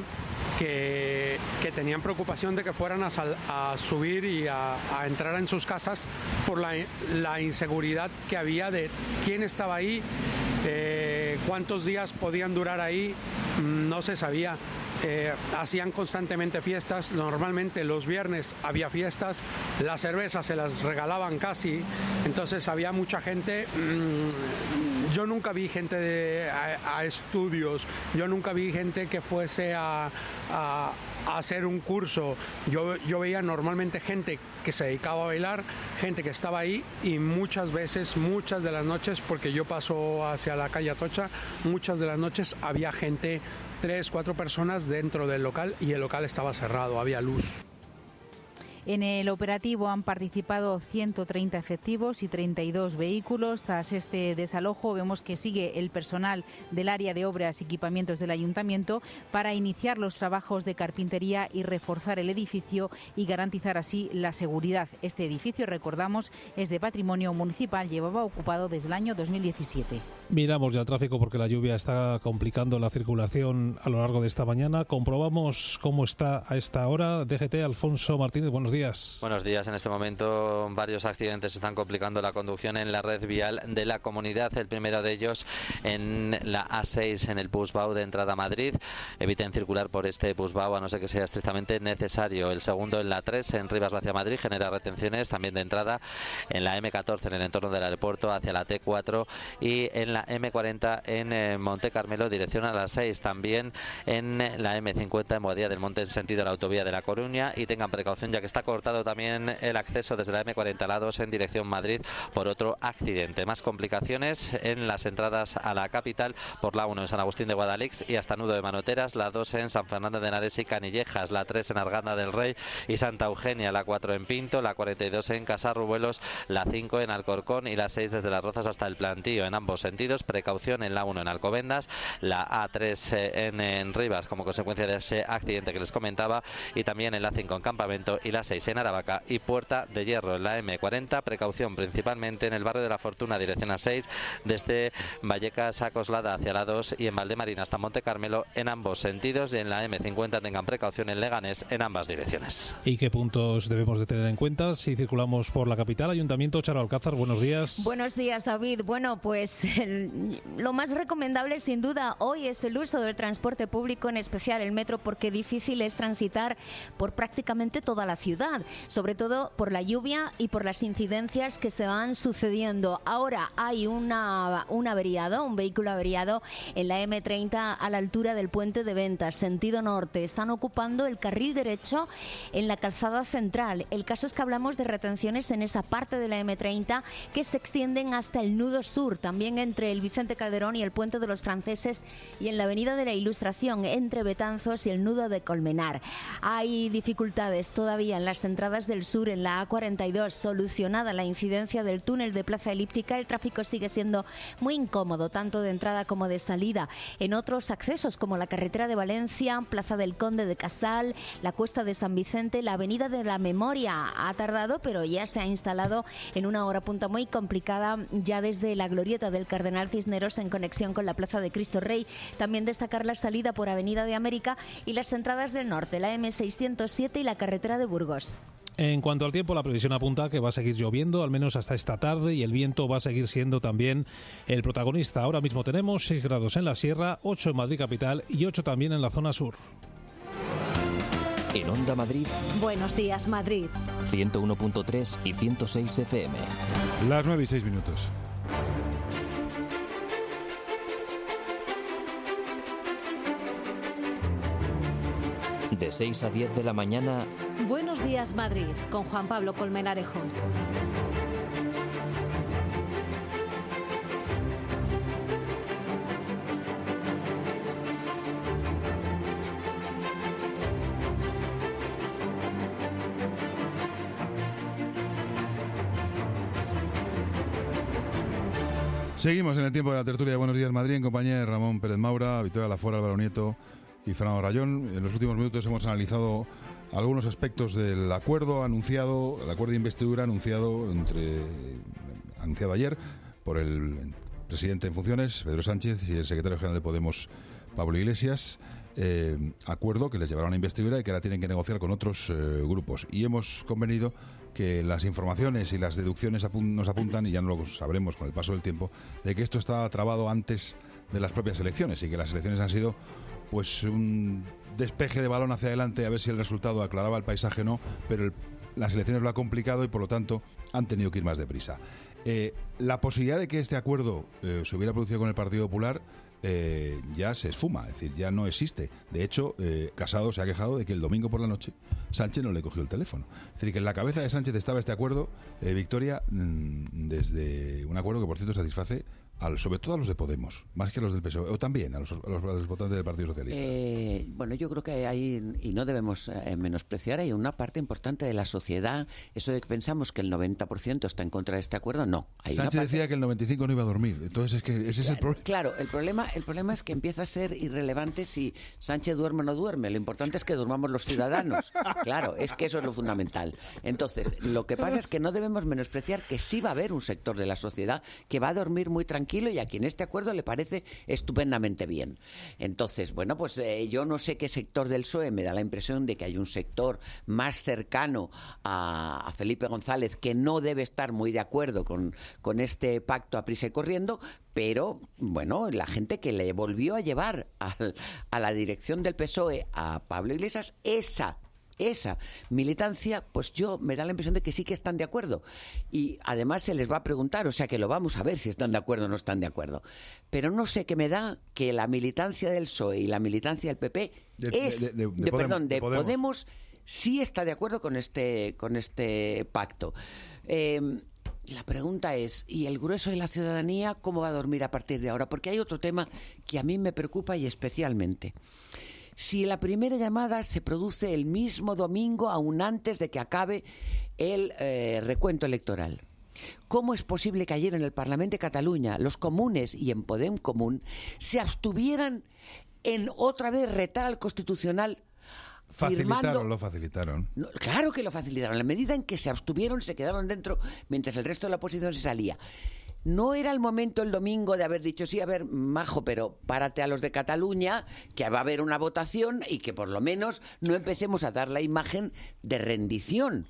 que, que tenían preocupación de que fueran a, sal, a subir y a, a entrar en sus casas por la, la inseguridad que había de quién estaba ahí, eh, cuántos días podían durar ahí, no se sabía. Eh, hacían constantemente fiestas, normalmente los viernes había fiestas, las cervezas se las regalaban casi, entonces había mucha gente. Mmm, yo nunca vi gente de, a, a estudios, yo nunca vi gente que fuese a, a, a hacer un curso, yo, yo veía normalmente gente que se dedicaba a bailar, gente que estaba ahí y muchas veces, muchas de las noches, porque yo paso hacia la calle Atocha, muchas de las noches había gente, tres, cuatro personas dentro del local y el local estaba cerrado, había luz. En el operativo han participado ciento treinta efectivos y treinta y dos vehículos. Tras este desalojo vemos que sigue el personal del área de obras y equipamientos del ayuntamiento para iniciar los trabajos de carpintería y reforzar el edificio y garantizar así la seguridad. Este edificio, recordamos, es de patrimonio municipal, llevaba ocupado desde el año dos mil diecisiete. Miramos ya el tráfico porque la lluvia está complicando la circulación a lo largo de esta mañana. Comprobamos cómo está a esta hora. D G T, Alfonso Martínez, buenos días. Buenos días. En este momento varios accidentes están complicando la conducción en la red vial de la comunidad. El primero de ellos en la A seis, en el Pusbau de entrada a Madrid. Eviten circular por este Pusbau a no ser que sea estrictamente necesario. El segundo en la tres, en Rivas hacia Madrid, genera retenciones también de entrada en la eme catorce, en el entorno del aeropuerto, hacia la te cuatro, y en la la eme cuarenta en eh, Monte Carmelo, dirección a las seis. También en la eme cincuenta en Boadilla del Monte en sentido de la autovía de La Coruña, y tengan precaución ya que está cortado también el acceso desde la eme cuarenta a la dos en dirección Madrid por otro accidente. Más complicaciones en las entradas a la capital por la uno en San Agustín de Guadalix y hasta Nudo de Manoteras, la dos en San Fernando de Henares y Canillejas, la tres en Arganda del Rey y Santa Eugenia, la cuatro en Pinto, la cuarenta y dos en Casarrubuelos, la cinco en Alcorcón y la seis desde Las Rozas hasta el Plantío en ambos sentidos. Precaución en la uno en Alcobendas, la a tres en, en Rivas como consecuencia de ese accidente que les comentaba, y también en la cinco en Campamento y la seis en Aravaca y Puerta de Hierro en la eme cuarenta. Precaución principalmente en el barrio de La Fortuna, dirección a seis, desde Vallecas a Coslada hacia la dos y en Valdemarina hasta Monte Carmelo en ambos sentidos, y en la eme cincuenta tengan precaución en Leganés en ambas direcciones. ¿Y qué puntos debemos de tener en cuenta si circulamos por la capital? Ayuntamiento, Charo Alcázar, buenos días. Buenos días, David. Bueno, pues el, lo más recomendable sin duda hoy es el uso del transporte público, en especial el metro, porque difícil es transitar por prácticamente toda la ciudad, sobre todo por la lluvia y por las incidencias que se van sucediendo. Ahora hay una, un averiado, un vehículo averiado en la eme treinta a la altura del puente de Ventas, sentido norte. Están ocupando el carril derecho en la calzada central. El caso es que hablamos de retenciones en esa parte de la eme treinta que se extienden hasta el nudo sur, también entre el Vicente Calderón y el puente de los Franceses, y en la avenida de la Ilustración entre Betanzos y el nudo de Colmenar. Hay dificultades todavía en las entradas del sur, en la a cuarenta y dos, solucionada la incidencia del túnel de Plaza Elíptica. El tráfico sigue siendo muy incómodo, tanto de entrada como de salida. En otros accesos, como la carretera de Valencia, Plaza del Conde de Casal, la Cuesta de San Vicente, la avenida de la Memoria ha tardado, pero ya se ha instalado en una hora punta muy complicada ya desde la glorieta del Cardenal Cisneros en conexión con la Plaza de Cristo Rey. También destacar la salida por Avenida de América y las entradas del norte, la eme seiscientos siete y la carretera de Burgos. En cuanto al tiempo, la previsión apunta que va a seguir lloviendo, al menos hasta esta tarde, y el viento va a seguir siendo también el protagonista. Ahora mismo tenemos seis grados en la sierra, ocho en Madrid capital y ocho también en la zona sur. En Onda Madrid, Buenos días, Madrid. ciento uno punto tres y ciento seis efe eme. Las nueve y seis minutos. De seis a diez de la mañana, Buenos días, Madrid, con Juan Pablo Colmenarejo. Seguimos en el tiempo de la tertulia de Buenos días, Madrid, en compañía de Ramón Pérez Maura, Victoria Lafora, Álvaro Nieto y Fernando Rayón. En los últimos minutos hemos analizado algunos aspectos del acuerdo anunciado, el acuerdo de investidura anunciado entre anunciado ayer por el presidente en funciones, Pedro Sánchez, y el secretario general de Podemos, Pablo Iglesias. Eh, acuerdo que les llevará a una investidura y que ahora tienen que negociar con otros eh, grupos. Y hemos convenido que las informaciones y las deducciones apun- nos apuntan, y ya no lo sabremos con el paso del tiempo, de que esto está trabado antes de las propias elecciones y que las elecciones han sido pues un despeje de balón hacia adelante a ver si el resultado aclaraba el paisaje o no, pero el, las elecciones lo ha complicado y por lo tanto han tenido que ir más deprisa. Eh, la posibilidad de que este acuerdo eh, se hubiera producido con el Partido Popular eh, ya se esfuma, es decir, ya no existe. De hecho, eh, Casado se ha quejado de que el domingo por la noche Sánchez no le cogió el teléfono. Es decir, que en la cabeza de Sánchez estaba este acuerdo, eh, Victoria, mmm, desde un acuerdo que, por cierto, satisface al, sobre todo a los de Podemos, más que a los del P S O E, o también a los, a los, a los votantes del Partido Socialista. Eh, bueno, yo creo que hay, y no debemos eh, menospreciar, hay una parte importante de la sociedad, eso de que pensamos que el noventa por ciento está en contra de este acuerdo, no. Hay Sánchez una parte... decía que el noventa y cinco por ciento no iba a dormir, entonces es que ese es el problema. Claro, el problema, el problema es que empieza a ser irrelevante si Sánchez duerme o no duerme, lo importante es que durmamos los ciudadanos. Claro, es que eso es lo fundamental. Entonces, lo que pasa es que no debemos menospreciar que sí va a haber un sector de la sociedad que va a dormir muy tranquilo y a quien este acuerdo le parece estupendamente bien. Entonces, bueno, pues eh, yo no sé qué sector del P S O E, me da la impresión de que hay un sector más cercano a, a Felipe González que no debe estar muy de acuerdo con, con este pacto a prisa y corriendo, pero, bueno, la gente que le volvió a llevar a, a la dirección del P S O E a Pablo Iglesias, esa esa militancia, pues yo me da la impresión de que sí que están de acuerdo. Y además se les va a preguntar, o sea que lo vamos a ver si están de acuerdo o no están de acuerdo. Pero no sé qué me da que la militancia del P S O E y la militancia del P P De- es, de- de- de de- Podemos, perdón, de de Podemos. Podemos, sí está de acuerdo con este, con este pacto. Eh, La pregunta es, ¿y el grueso de la ciudadanía cómo va a dormir a partir de ahora? Porque hay otro tema que a mí me preocupa y especialmente. Si la primera llamada se produce el mismo domingo, aún antes de que acabe el eh, recuento electoral, ¿cómo es posible que ayer en el Parlamento de Cataluña los comunes y en Podem Común se abstuvieran en otra vez retar al Constitucional? Facilitaron, firmando- lo facilitaron. No, claro que lo facilitaron. En la medida en que se abstuvieron, se quedaron dentro mientras el resto de la oposición se salía. ¿No era el momento el domingo de haber dicho, sí, a ver, majo, pero párate a los de Cataluña, que va a haber una votación y que por lo menos no empecemos a dar la imagen de rendición?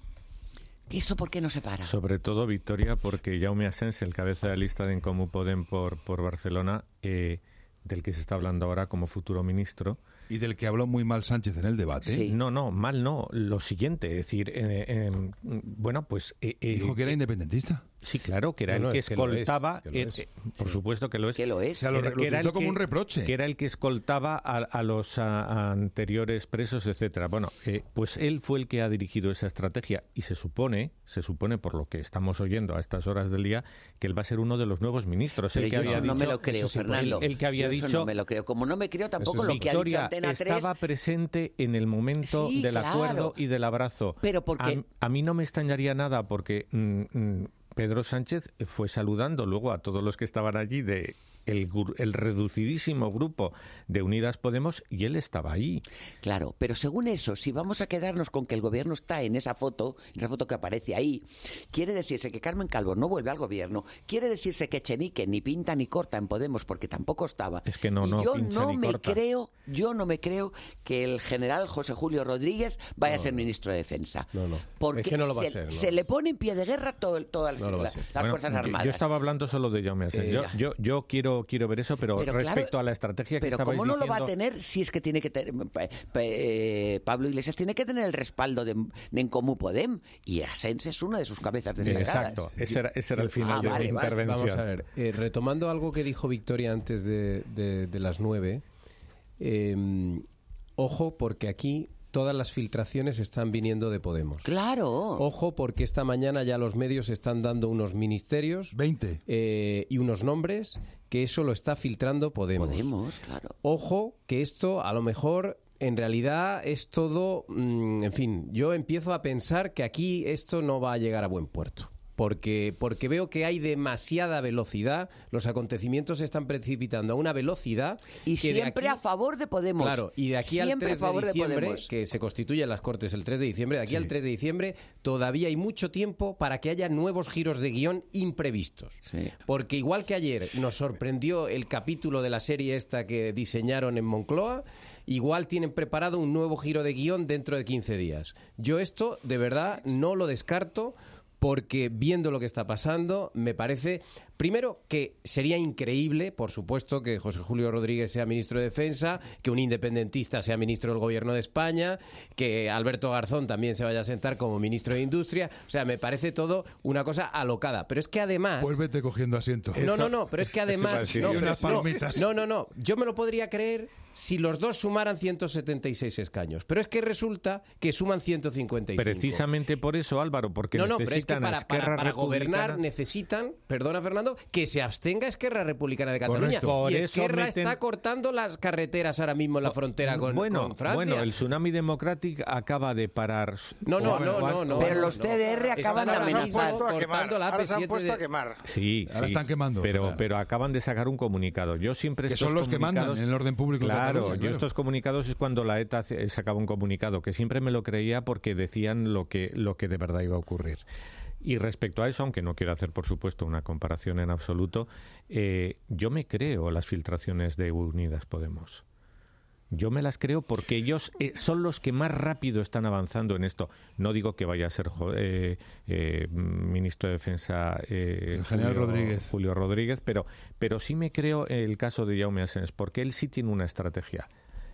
¿Eso por qué no se para? Sobre todo, Victoria, porque Jaume Asens, el cabeza de lista de En Comú Podem por, por Barcelona, eh, del que se está hablando ahora como futuro ministro. Y del que habló muy mal Sánchez en el debate. No, no, mal no. Lo siguiente, es decir, eh, eh, bueno, pues... Eh, eh, Dijo que era independentista. Sí, claro, que era No, el no, que es que lo es, escoltaba... es que lo eh, es. eh, por supuesto que lo es. Que lo es. O sea, lo, Era- lo que era el utilizó como que- un reproche. Que era el que escoltaba a, a los a- a anteriores presos, etcétera. Bueno, eh, pues él fue el que ha dirigido esa estrategia y se supone, se supone por lo que estamos oyendo a estas horas del día, que él va a ser uno de los nuevos ministros. Pero el que yo había eso no dicho, me lo creo, Fernando. El, el que había Yo eso dicho... no me lo creo. Como no me creo tampoco Eso lo es. que ha dicho Victoria Antena tres. estaba presente en el momento Sí, del claro. acuerdo y del abrazo. Pero porque- a, a mí no me extrañaría nada porque mm, mm, Pedro Sánchez fue saludando luego a todos los que estaban allí de el, gru- el reducidísimo grupo de Unidas Podemos y él estaba ahí. Claro, pero según eso, si vamos a quedarnos con que el gobierno está en esa foto, en esa foto que aparece ahí, quiere decirse que Carmen Calvo no vuelve al gobierno, quiere decirse que Echenique ni pinta ni corta en Podemos porque tampoco estaba. Es que no, Y no yo pincha no ni me corta. creo, yo no me creo que el general José Julio Rodríguez vaya a ser ministro de Defensa. No, no. Porque Es que no lo va a se, ser, no. se le pone en pie de guerra todo, todas las, No lo va a las ser. Bueno, Fuerzas yo- Armadas. Yo estaba hablando solo de Jaume Asens. Eh, yo, ya. yo, yo quiero, quiero ver eso, pero, Pero respecto claro, a la estrategia que Pero estabais ¿cómo no diciendo... lo va a tener si es que tiene que tener... pe- pe- eh, Pablo Iglesias tiene que tener el respaldo de, de En Comú Podem y Asens es una de sus cabezas destacadas. Exacto, ese era, ese era el final Ah, de vale, mi vale. intervención. Vamos a ver, eh, retomando algo que dijo Victoria antes de, de- de las nueve, eh, ojo porque aquí todas las filtraciones están viniendo de Podemos. Claro. Ojo porque esta mañana ya los medios están dando unos ministerios veinte eh, y unos nombres que eso lo está filtrando Podemos. Podemos, claro. Ojo que esto a lo mejor en realidad es todo, mm, en fin, yo empiezo a pensar que aquí esto no va a llegar a buen puerto. Porque, porque veo que hay demasiada velocidad, los acontecimientos se están precipitando a una velocidad Y que de siempre aquí- a favor de Podemos. Claro, y de aquí al Siempre tres a favor de de diciembre, Podemos. que se constituyen las Cortes el tres de diciembre, de aquí al tres de diciembre todavía hay mucho tiempo para que haya nuevos giros de guión imprevistos. Porque igual que ayer nos sorprendió el capítulo de la serie esta que diseñaron en Moncloa, igual tienen preparado un nuevo giro de guión dentro de quince días. Yo esto, de verdad, no lo descarto porque viendo lo que está pasando, me parece, primero, que sería increíble, por supuesto, que José Julio Rodríguez sea ministro de Defensa, que un independentista sea ministro del Gobierno de España, que Alberto Garzón también se vaya a sentar como ministro de Industria. O sea, me parece todo una cosa alocada. Pero es que además... Pues vete cogiendo asiento. No, no, no, pero es que además... No, Y pero- unas palomitas. no, no, no, yo me lo podría creer si los dos sumaran ciento setenta y seis escaños. Pero es que resulta que suman ciento cincuenta y cinco. Precisamente por eso, Álvaro, porque No, no, pero es que necesitan para, a Esquerra para, para gobernar Republicana- necesitan, perdona Fernando, que se abstenga Esquerra Republicana de Cataluña. Correcto. Por Y eso Esquerra meten- está cortando las carreteras ahora mismo en la frontera con, bueno, con Francia. bueno, el Tsunami Democratic acaba de parar. No, no, O- no, o- no, no. Pero los no. T D R acaban de Están ahora mismo amenazar. cortando la A P Ahora se han siete puesto de- a quemar. Sí, Ahora sí, están quemando, pero, Fernando. pero acaban de sacar un comunicado. Yo siempre Que estos son los que mandan comunicados- en el orden público de Claro, Cataluña, yo claro. estos comunicados es cuando la ETA hace- sacaba un comunicado, que siempre me lo creía porque decían lo que, lo que de verdad iba a ocurrir. Y respecto a eso, aunque no quiero hacer, por supuesto, una comparación en absoluto, eh, yo me creo las filtraciones de Unidas Podemos. Yo me las creo porque ellos eh, son los que más rápido están avanzando en esto. No digo que vaya a ser jo- eh, eh, ministro de Defensa eh, El general Julio, Rodríguez. Julio Rodríguez, pero, pero sí me creo el caso de Jaume Asens, porque él sí tiene una estrategia.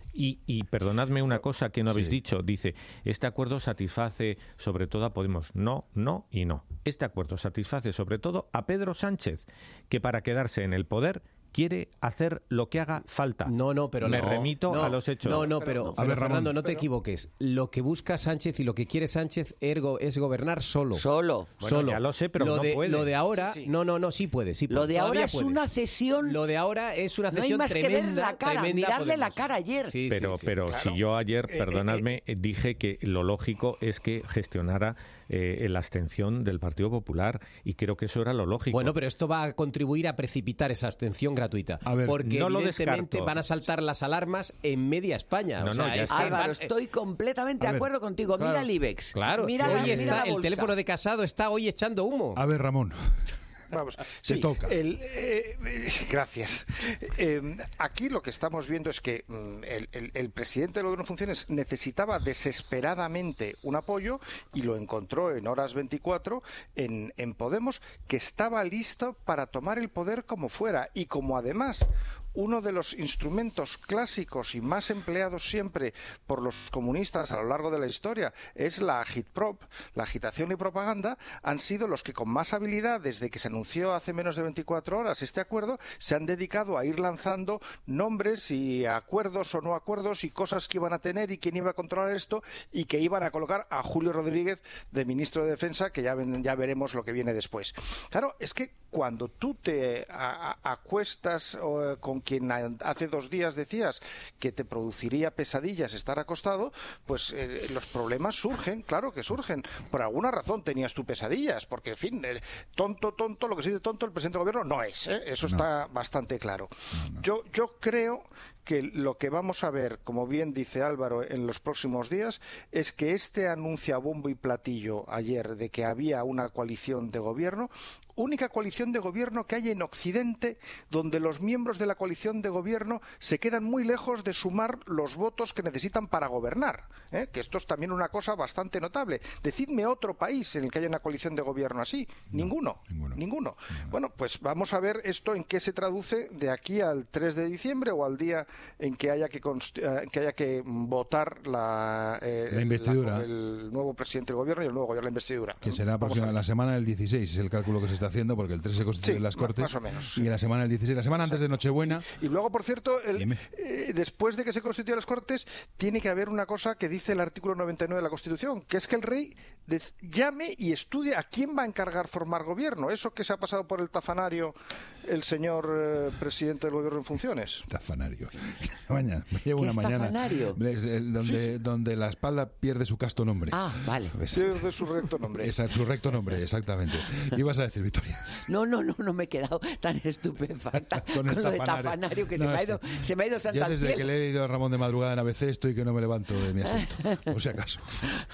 Y, y perdonadme una cosa que no habéis Sí. dicho. Dice, este acuerdo satisface sobre todo a Podemos. No, no y no. Este acuerdo satisface sobre todo a Pedro Sánchez, que para quedarse en el poder quiere hacer lo que haga falta. No, no, pero me no, remito no, a los hechos. No, no, pero, pero, A ver, Fernando, Ramón. no te equivoques. Lo que busca Sánchez y lo que quiere Sánchez ergo es gobernar solo. Solo. Bueno, solo. ya lo sé, pero lo no de, puede. Lo de ahora, Sí, sí. no, no, no, sí puede, sí puede. Lo de Todavía ahora es puede. una cesión. Lo de ahora es una No hay cesión más que ver tremenda, la cara, tremenda mirarle la Podemos. cara ayer. Sí, pero sí, sí. pero claro. si yo ayer, Eh, perdonadme, eh, dije que lo lógico es que gestionara eh, la abstención del Partido Popular y creo que eso era lo lógico. Bueno, pero esto va a contribuir a precipitar esa abstención gratuita. A ver, porque no lo evidentemente descarto. van a saltar las alarmas en media España. No, O sea, no, ya es está. que Álvaro, van- estoy completamente A de ver, acuerdo contigo. claro. Mira el IBEX. Claro, mira que la, hoy mira está, la el bolsa. teléfono de Casado está hoy echando humo. A ver, Ramón. Vamos, Te sí, toca. el, eh, eh, gracias. Eh, aquí lo que estamos viendo es que mm, el, el- el presidente del gobierno en funciones necesitaba desesperadamente un apoyo y lo encontró en horas veinticuatro en, en Podemos, que estaba listo para tomar el poder como fuera y como además uno de los instrumentos clásicos y más empleados siempre por los comunistas a lo largo de la historia es la agitprop, la agitación y propaganda, han sido los que con más habilidad, desde que se anunció hace menos de veinticuatro horas este acuerdo, se han dedicado a ir lanzando nombres y acuerdos o no acuerdos y cosas que iban a tener y quién iba a controlar esto y que iban a colocar a Julio Rodríguez de ministro de Defensa, que ya, ven- ya veremos lo que viene después. Claro, es que cuando tú te a- a- acuestas o, eh, con quien a- hace dos días decías que te produciría pesadillas estar acostado, pues eh, los problemas surgen, claro que surgen. Por alguna razón tenías tú pesadillas, porque, en fin, eh, tonto, tonto, lo que sí de tonto el presidente del gobierno no es, ¿eh? Eso No. está bastante claro. Yo, yo creo que lo que vamos a ver, como bien dice Álvaro, en los próximos días, es que este anuncio a bombo y platillo ayer de que había una coalición de gobierno, única coalición de gobierno que hay en Occidente, donde los miembros de la coalición de gobierno se quedan muy lejos de sumar los votos que necesitan para gobernar, ¿eh? Que esto es también una cosa bastante notable. Decidme otro país en el que haya una coalición de gobierno así. Ninguno. ninguno. Ninguno. Bueno, pues vamos a ver esto en qué se traduce de aquí al tres de diciembre o al día en que haya que, const- eh, que, haya que votar la, eh, La investidura. la- el nuevo presidente del gobierno y el nuevo gobierno de la investidura. Que será Vamos a próxima, ver. la semana del dieciséis, es el cálculo que se está haciendo, porque el tres se constituyen Sí, las ma- Cortes. más o menos, Y sí. la semana del dieciséis, la semana antes de Nochebuena. Y luego, por cierto, el- Dime. eh, después de que se constituyan las Cortes, tiene que haber una cosa que dice el artículo noventa y nueve de la Constitución, que es que el rey dez- llame y estudie a quién va a encargar formar gobierno. Eso que se ha pasado por el tafanario el señor eh, presidente del gobierno en funciones. Tafanario. Mañana, me llevo ¿Qué una es mañana. tafanario? Es el- donde, donde la espalda pierde su casto nombre. Ah, vale. ¿Ves? Pierde su recto nombre. Esa es su recto nombre, exactamente. Ibas a decir, Victoria. No, no, no, no me he quedado tan estupefacta Con con, el lo de tafanario. tafanario que No, se, me ha es ido, que se me ha ido Santa Ya al desde que cielo. le he leído a Ramón de Madrugada en A B C estoy que no me levanto de mi asiento, por si acaso.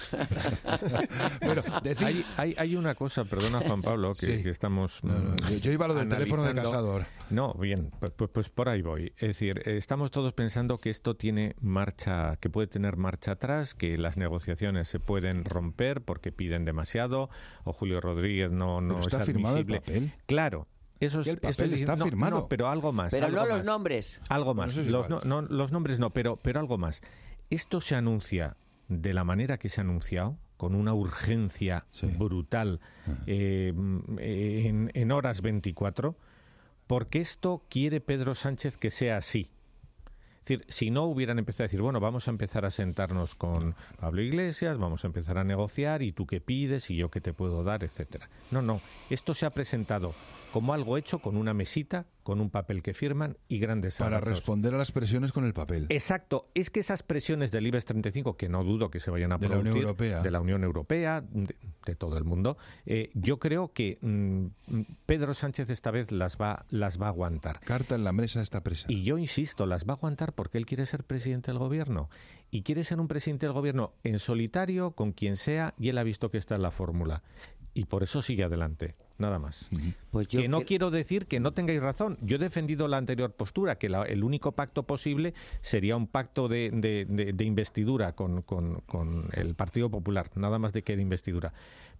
Bueno, decís... Hay, hay, hay una cosa, perdona Juan Pablo, que, Sí. que estamos... No, no, yo- yo iba a lo del teléfono de analizando. Casado ahora. No, bien, pues, pues, pues por ahí voy. Es decir, eh, estamos todos pensando que esto tiene marcha, que puede tener marcha atrás, que las negociaciones se pueden romper porque piden demasiado, o Julio Rodríguez no, no Pero está es firmado el admisible. papel. Claro. Eso es, Que el papel esto es- está no, firmado. no, pero algo más. Pero algo no los más. nombres. Algo más. Bueno, eso es los, igual. no, no, los nombres no, pero, pero algo más. Esto se anuncia de la manera que se ha anunciado, con una urgencia Sí. brutal eh, en, en horas veinticuatro, porque esto quiere Pedro Sánchez que sea así. Es decir, si no hubieran empezado a decir, bueno, vamos a empezar a sentarnos con Pablo Iglesias, vamos a empezar a negociar, y tú qué pides, y yo qué te puedo dar, etcétera. No, no, esto se ha presentado como algo hecho con una mesita, con un papel que firman y grandes Para abrazos. responder a las presiones con el papel. Exacto, es que esas presiones del IBEX treinta y cinco, que no dudo que se vayan a De la producir, Unión Europea. de la Unión Europea, de, de todo el mundo, eh, yo creo que mm, Pedro Sánchez esta vez las va, las va a aguantar. Carta en la mesa está presa. Y yo insisto, las va a aguantar porque él quiere ser presidente del gobierno. Y quiere ser un presidente del gobierno en solitario, con quien sea, y él ha visto que esta es la fórmula. Y por eso sigue adelante, nada más. Pues yo que no que- quiero decir que no tengáis razón. Yo he defendido la anterior postura, que la- el único pacto posible sería un pacto de, de- de- de investidura con, con- con el Partido Popular, nada más de que de investidura.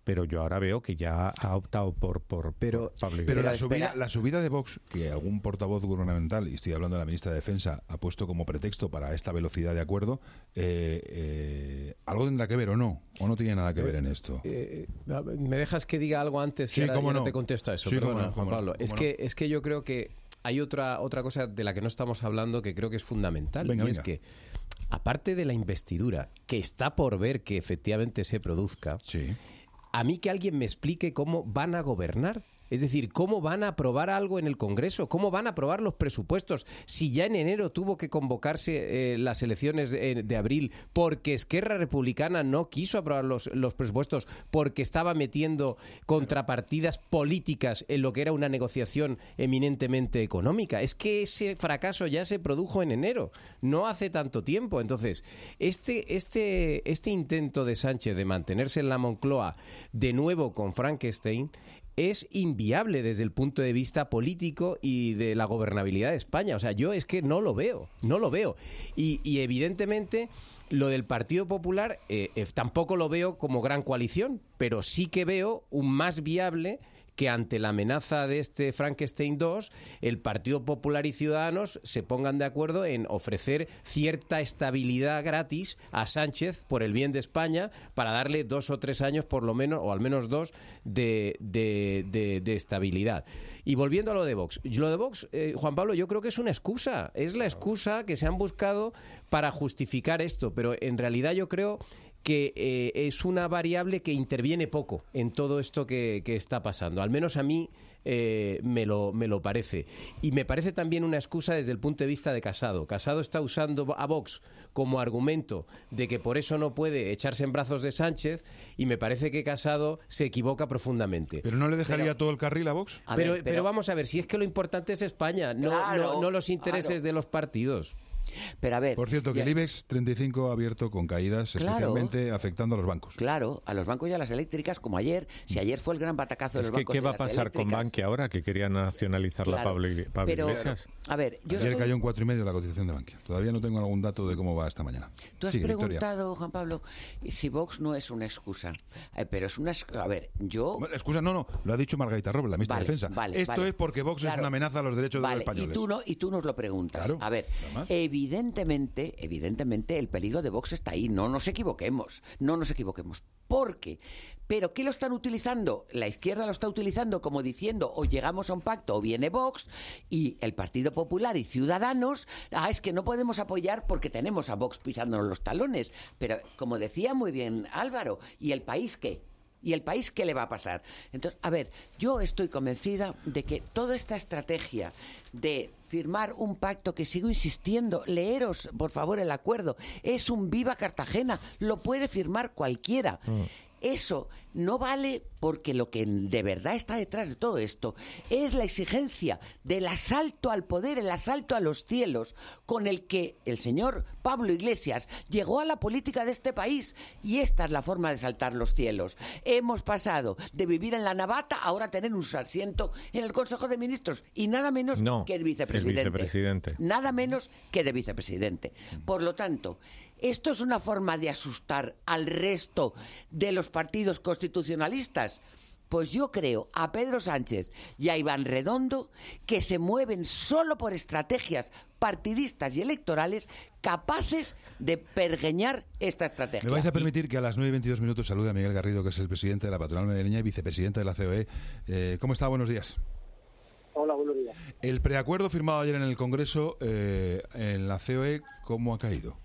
pero yo ahora veo que ya ha optado por, por, pero, por Pablo Pero Iglesias. la subida, la subida de Vox, que algún portavoz gubernamental, y estoy hablando de la ministra de Defensa, ha puesto como pretexto para esta velocidad de acuerdo, eh, eh, ¿algo tendrá que ver o no? ¿O no tiene nada que ver en esto? Eh, ¿Me dejas que diga algo antes? Sí, y ahora cómo ya no no. te contesto a eso. Sí, Perdona, cómo no, Juan cómo Pablo. no, es, cómo que, es que yo creo que hay otra, otra cosa de la que no estamos hablando que creo que es fundamental. Venga, y venga. es que, aparte de la investidura, que está por ver que efectivamente se produzca, sí. a mí que alguien me explique cómo van a gobernar. Es decir, ¿cómo van a aprobar algo en el Congreso? ¿Cómo van a aprobar los presupuestos? Si ya en enero tuvo que convocarse eh, las elecciones de, de abril porque Esquerra Republicana no quiso aprobar los, los presupuestos porque estaba metiendo contrapartidas políticas en lo que era una negociación eminentemente económica. Es que ese fracaso ya se produjo en enero, no hace tanto tiempo. Entonces, este, este, este intento de Sánchez de mantenerse en la Moncloa de nuevo con Frankenstein es inviable desde el punto de vista político y de la gobernabilidad de España. O sea, yo es que no lo veo, no lo veo. Y, y evidentemente lo del Partido Popular eh, eh, tampoco lo veo como gran coalición, pero sí que veo un más viable que ante la amenaza de este Frankenstein dos, el Partido Popular y Ciudadanos se pongan de acuerdo en ofrecer cierta estabilidad gratis a Sánchez por el bien de España para darle dos o tres años por lo menos, o al menos dos, de, de, de, de estabilidad. Y volviendo a lo de Vox, lo de Vox, eh, Juan Pablo, yo creo que es una excusa, es la excusa que se han buscado para justificar esto, pero en realidad yo creo que eh, es una variable que interviene poco en todo esto que, que está pasando. Al menos a mí eh, me, lo, me lo parece. Y me parece también una excusa desde el punto de vista de Casado. Casado está usando a Vox como argumento de que por eso no puede echarse en brazos de Sánchez, y me parece que Casado se equivoca profundamente. ¿Pero no le dejaría Pero, todo el carril a Vox? A pero, ver, pero, pero vamos a ver, si es que lo importante es España, no, claro, no, no los intereses claro. de los partidos. Pero a ver, por cierto, que ya... el IBEX treinta y cinco ha abierto con caídas, claro, especialmente afectando a los bancos. Claro, a los bancos y a las eléctricas, como ayer. Si ayer fue el gran batacazo de es los que, bancos ¿qué y va a las pasar eléctricas? con Bankia ahora, que quería nacionalizar claro, la Pablo, Pablo pero, Iglesias? A ver, yo ayer estoy... cayó un cuatro y medio la cotización de Bankia. Todavía no tengo algún dato de cómo va esta mañana. Tú has sí, preguntado, Victoria. Juan Pablo, si Vox no es una excusa. Eh, pero es una... A ver, yo... Bueno, excusa, no, no. Lo ha dicho Margarita Robles, la ministra vale, de Defensa. Vale, Esto vale. es porque Vox claro. es una amenaza a los derechos vale, de los españoles. Y tú, no, y tú nos lo preguntas. Claro, a ver, evidentemente, evidentemente el peligro de Vox está ahí. No nos equivoquemos. No nos equivoquemos. ¿Por qué? ¿Pero qué lo están utilizando? La izquierda lo está utilizando como diciendo o llegamos a un pacto o viene Vox, y el Partido Popular y Ciudadanos, ah, es que no podemos apoyar porque tenemos a Vox pisándonos los talones. Pero, como decía muy bien Álvaro, ¿y el país qué? ¿Y el país qué le va a pasar? Entonces, a ver, yo estoy convencida de que toda esta estrategia de firmar un pacto, que sigo insistiendo, leeros por favor el acuerdo, es un viva Cartagena, lo puede firmar cualquiera. Mm. Eso no vale, porque lo que de verdad está detrás de todo esto es la exigencia del asalto al poder, el asalto a los cielos, con el que el señor Pablo Iglesias llegó a la política de este país. Y esta es la forma de saltar los cielos. Hemos pasado de vivir en la navata a ahora tener un asiento en el Consejo de Ministros, y nada menos no, que el vicepresidente. el vicepresidente. Nada menos que de vicepresidente. Por lo tanto, ¿esto es una forma de asustar al resto de los partidos constitucionalistas? Pues yo creo a Pedro Sánchez y a Iván Redondo, que se mueven solo por estrategias partidistas y electorales capaces de pergeñar esta estrategia. ¿Me vais a permitir que a las nueve y veintidós minutos salude a Miguel Garrido, que es el presidente de la patronal madrileña y vicepresidente de la C O E? Eh, ¿Cómo está? Buenos días. Hola, buenos días. El preacuerdo firmado ayer en el Congreso, eh, en la C O E, ¿cómo ha caído?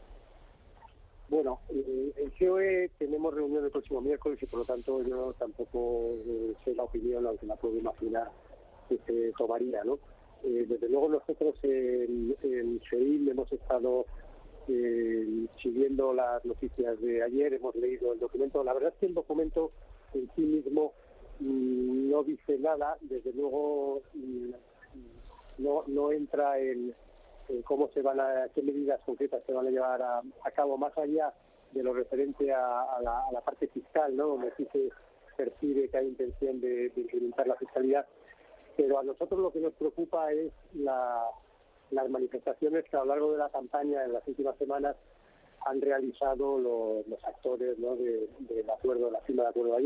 Bueno, en C O E tenemos reunión el próximo miércoles y por lo tanto yo tampoco eh, sé la opinión, aunque la puedo imaginar, que se tomaría, ¿no? Eh, desde luego nosotros en, en C E I L hemos estado eh, siguiendo las noticias de ayer, hemos leído el documento. La verdad es que el documento en sí mismo mmm, no dice nada, desde luego mmm, no, no entra en... cómo se van a, qué medidas concretas se van a llevar a, a cabo, más allá de lo referente a, a, la, a la parte fiscal, ¿no? Donde sí se percibe que hay intención de, de incrementar la fiscalidad, pero a nosotros lo que nos preocupa es la, las manifestaciones que a lo largo de la campaña en las últimas semanas han realizado los, los actores, ¿no? de, del acuerdo, de la firma de acuerdo de ayer.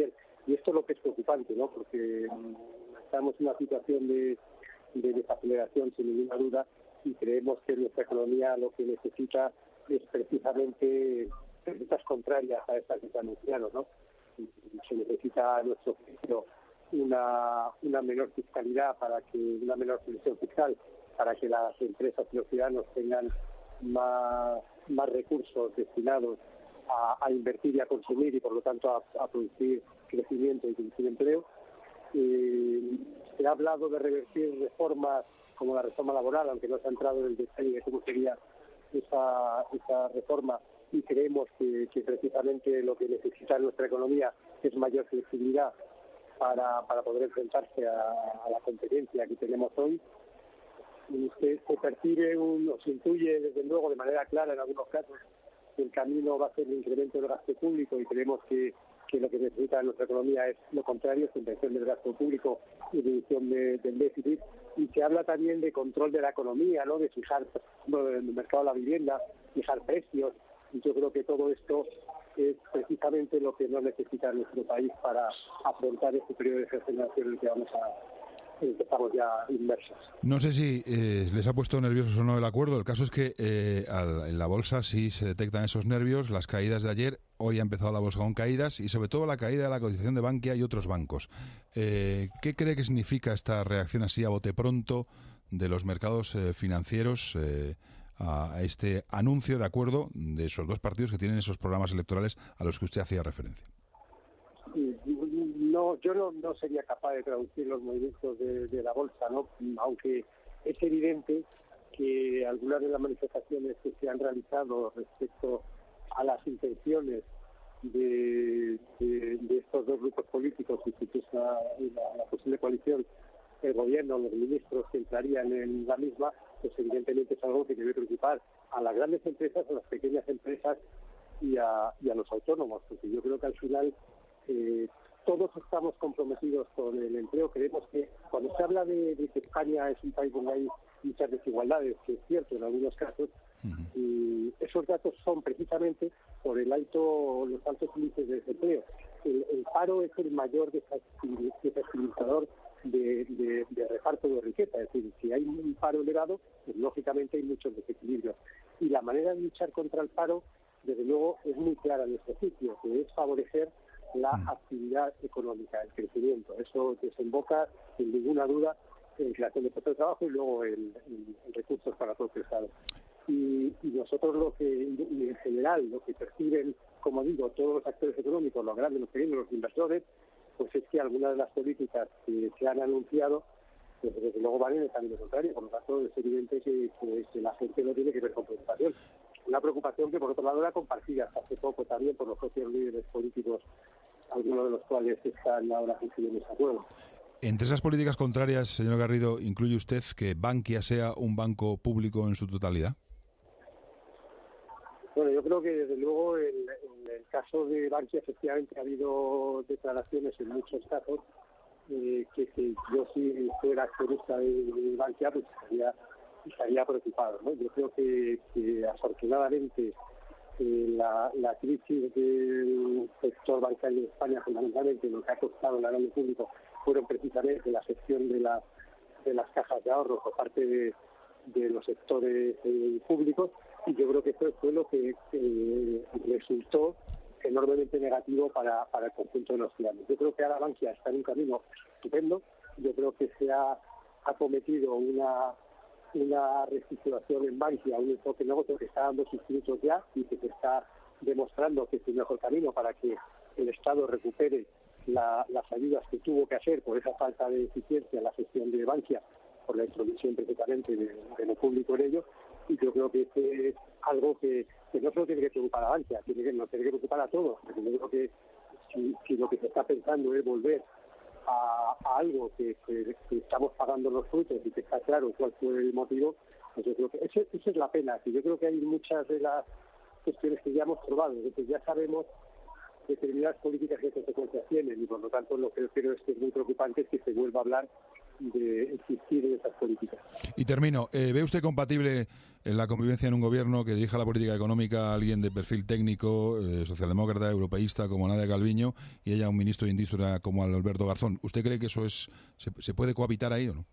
Y esto es lo que es preocupante, ¿no? Porque estamos en una situación de, de desaceleración sin ninguna duda y creemos que nuestra economía lo que necesita es precisamente recetas contrarias a estas que se anunciaron, ¿no? Se necesita a nuestro juicio una, una menor fiscalidad para que, una menor presión fiscal para que las empresas y los ciudadanos tengan más, más recursos destinados a, a invertir y a consumir y por lo tanto a, a producir crecimiento y producir empleo. Eh, se ha hablado de revertir reformas como la reforma laboral, aunque no se ha entrado en el detalle de cómo sería esa, esa reforma, y creemos que, que precisamente lo que necesita nuestra economía es mayor flexibilidad para, para poder enfrentarse a, a la competencia que tenemos hoy. Y se, se percibe, un, o se intuye desde luego de manera clara en algunos casos que el camino va a ser el incremento del gasto público, y creemos que, que lo que necesita nuestra economía es lo contrario, es inversión del gasto público y reducción de, del déficit. Y se habla también de control de la economía, ¿no? De fijar bueno, en el mercado de la vivienda, fijar precios. Y yo creo que todo esto es precisamente lo que no necesita nuestro país para afrontar este periodo de regeneración en el que vamos a, en el que estamos ya inmersos. No sé si eh, les ha puesto nerviosos o no el acuerdo. El caso es que eh, al, en la bolsa sí se detectan esos nervios, las caídas de ayer. Hoy ha empezado la bolsa con caídas y sobre todo la caída de la cotización de Bankia y otros bancos. Eh, ¿Qué cree que significa esta reacción así a bote pronto de los mercados eh, financieros eh, a este anuncio de acuerdo de esos dos partidos que tienen esos programas electorales a los que usted hacía referencia? No, yo no, no sería capaz de traducir los movimientos de, de la bolsa, ¿no? Aunque es evidente que algunas de las manifestaciones que se han realizado respecto a las intenciones de, de, de estos dos grupos políticos y que es la, la, la posible coalición, el gobierno, los ministros que entrarían en la misma, pues evidentemente es algo que debe preocupar a las grandes empresas, a las pequeñas empresas y a, y a los autónomos, porque yo creo que al final eh, todos estamos comprometidos con el empleo. Creemos que cuando se habla de, de que España es un país donde hay muchas desigualdades, que es cierto en algunos casos, uh-huh. y esos datos son precisamente por el alto, los altos índices de desempleo. El, el paro es el mayor desestabilizador de, de, de reparto de riqueza, es decir, si hay un paro elevado, pues lógicamente hay muchos desequilibrios. Y la manera de luchar contra el paro, desde luego, es muy clara en nuestro sitio, que es favorecer la actividad económica, el crecimiento. Eso desemboca, sin ninguna duda, en creación de puestos de trabajo y luego en, en, en recursos para el propio Estado. Y, y nosotros lo que, y en general, lo que perciben, como digo, todos los actores económicos, los grandes, los pequeños, los inversores, pues es que algunas de las políticas que se han anunciado, pues desde luego van en el camino contrario. Por lo tanto, es evidente que, que, que la gente no tiene que ver con preocupación. Una preocupación que, por otro lado, era compartida hasta hace poco también por los propios líderes políticos, algunos de los cuales están ahora en ese acuerdo. Entre esas políticas contrarias, señor Garrido, ¿incluye usted que Bankia sea un banco público en su totalidad? Bueno, yo creo que desde luego en, en el caso de Bankia efectivamente ha habido declaraciones en muchos casos eh, que si yo si fuera accionista de, de Bankia pues estaría, estaría preocupado, ¿no? Yo creo que, que afortunadamente eh, la, la crisis del sector bancario en España, fundamentalmente lo que ha costado el erario público fueron precisamente la gestión de, la, de las cajas de ahorro por parte de, de los sectores eh, públicos, y yo creo que esto fue lo que eh, resultó enormemente negativo para, para el conjunto de los ciudadanos. Yo creo que ahora Bankia está en un camino estupendo. Yo creo que se ha acometido una, una reestructuración en Bankia, un enfoque de negocio que está dando sus frutos ya y que se está demostrando que es el mejor camino para que el Estado recupere la, las ayudas que tuvo que hacer por esa falta de eficiencia en la gestión de Bankia, por la intromisión precisamente de, de lo público en ello. Y yo creo que este es algo que, que no solo tiene que preocupar a Bankia, tiene que, nos tiene que preocupar a todos, porque yo creo que si, si lo que se está pensando es volver a, a algo que, que, que estamos pagando los frutos y que está claro cuál fue el motivo, pues yo creo que esa es la pena, que yo creo que hay muchas de las cuestiones que ya hemos probado, es decir, ya sabemos determinadas políticas que consecuencias tienen, y por lo tanto lo que creo es que es muy preocupante es que se vuelva a hablar de existir en esas políticas. Y termino. Eh, ¿Ve usted compatible en la convivencia en un gobierno que dirija la política económica a alguien de perfil técnico, eh, socialdemócrata, europeísta como Nadia Calviño y ella un ministro de Industria como Alberto Garzón? ¿Usted cree que eso es se, se puede cohabitar ahí o no?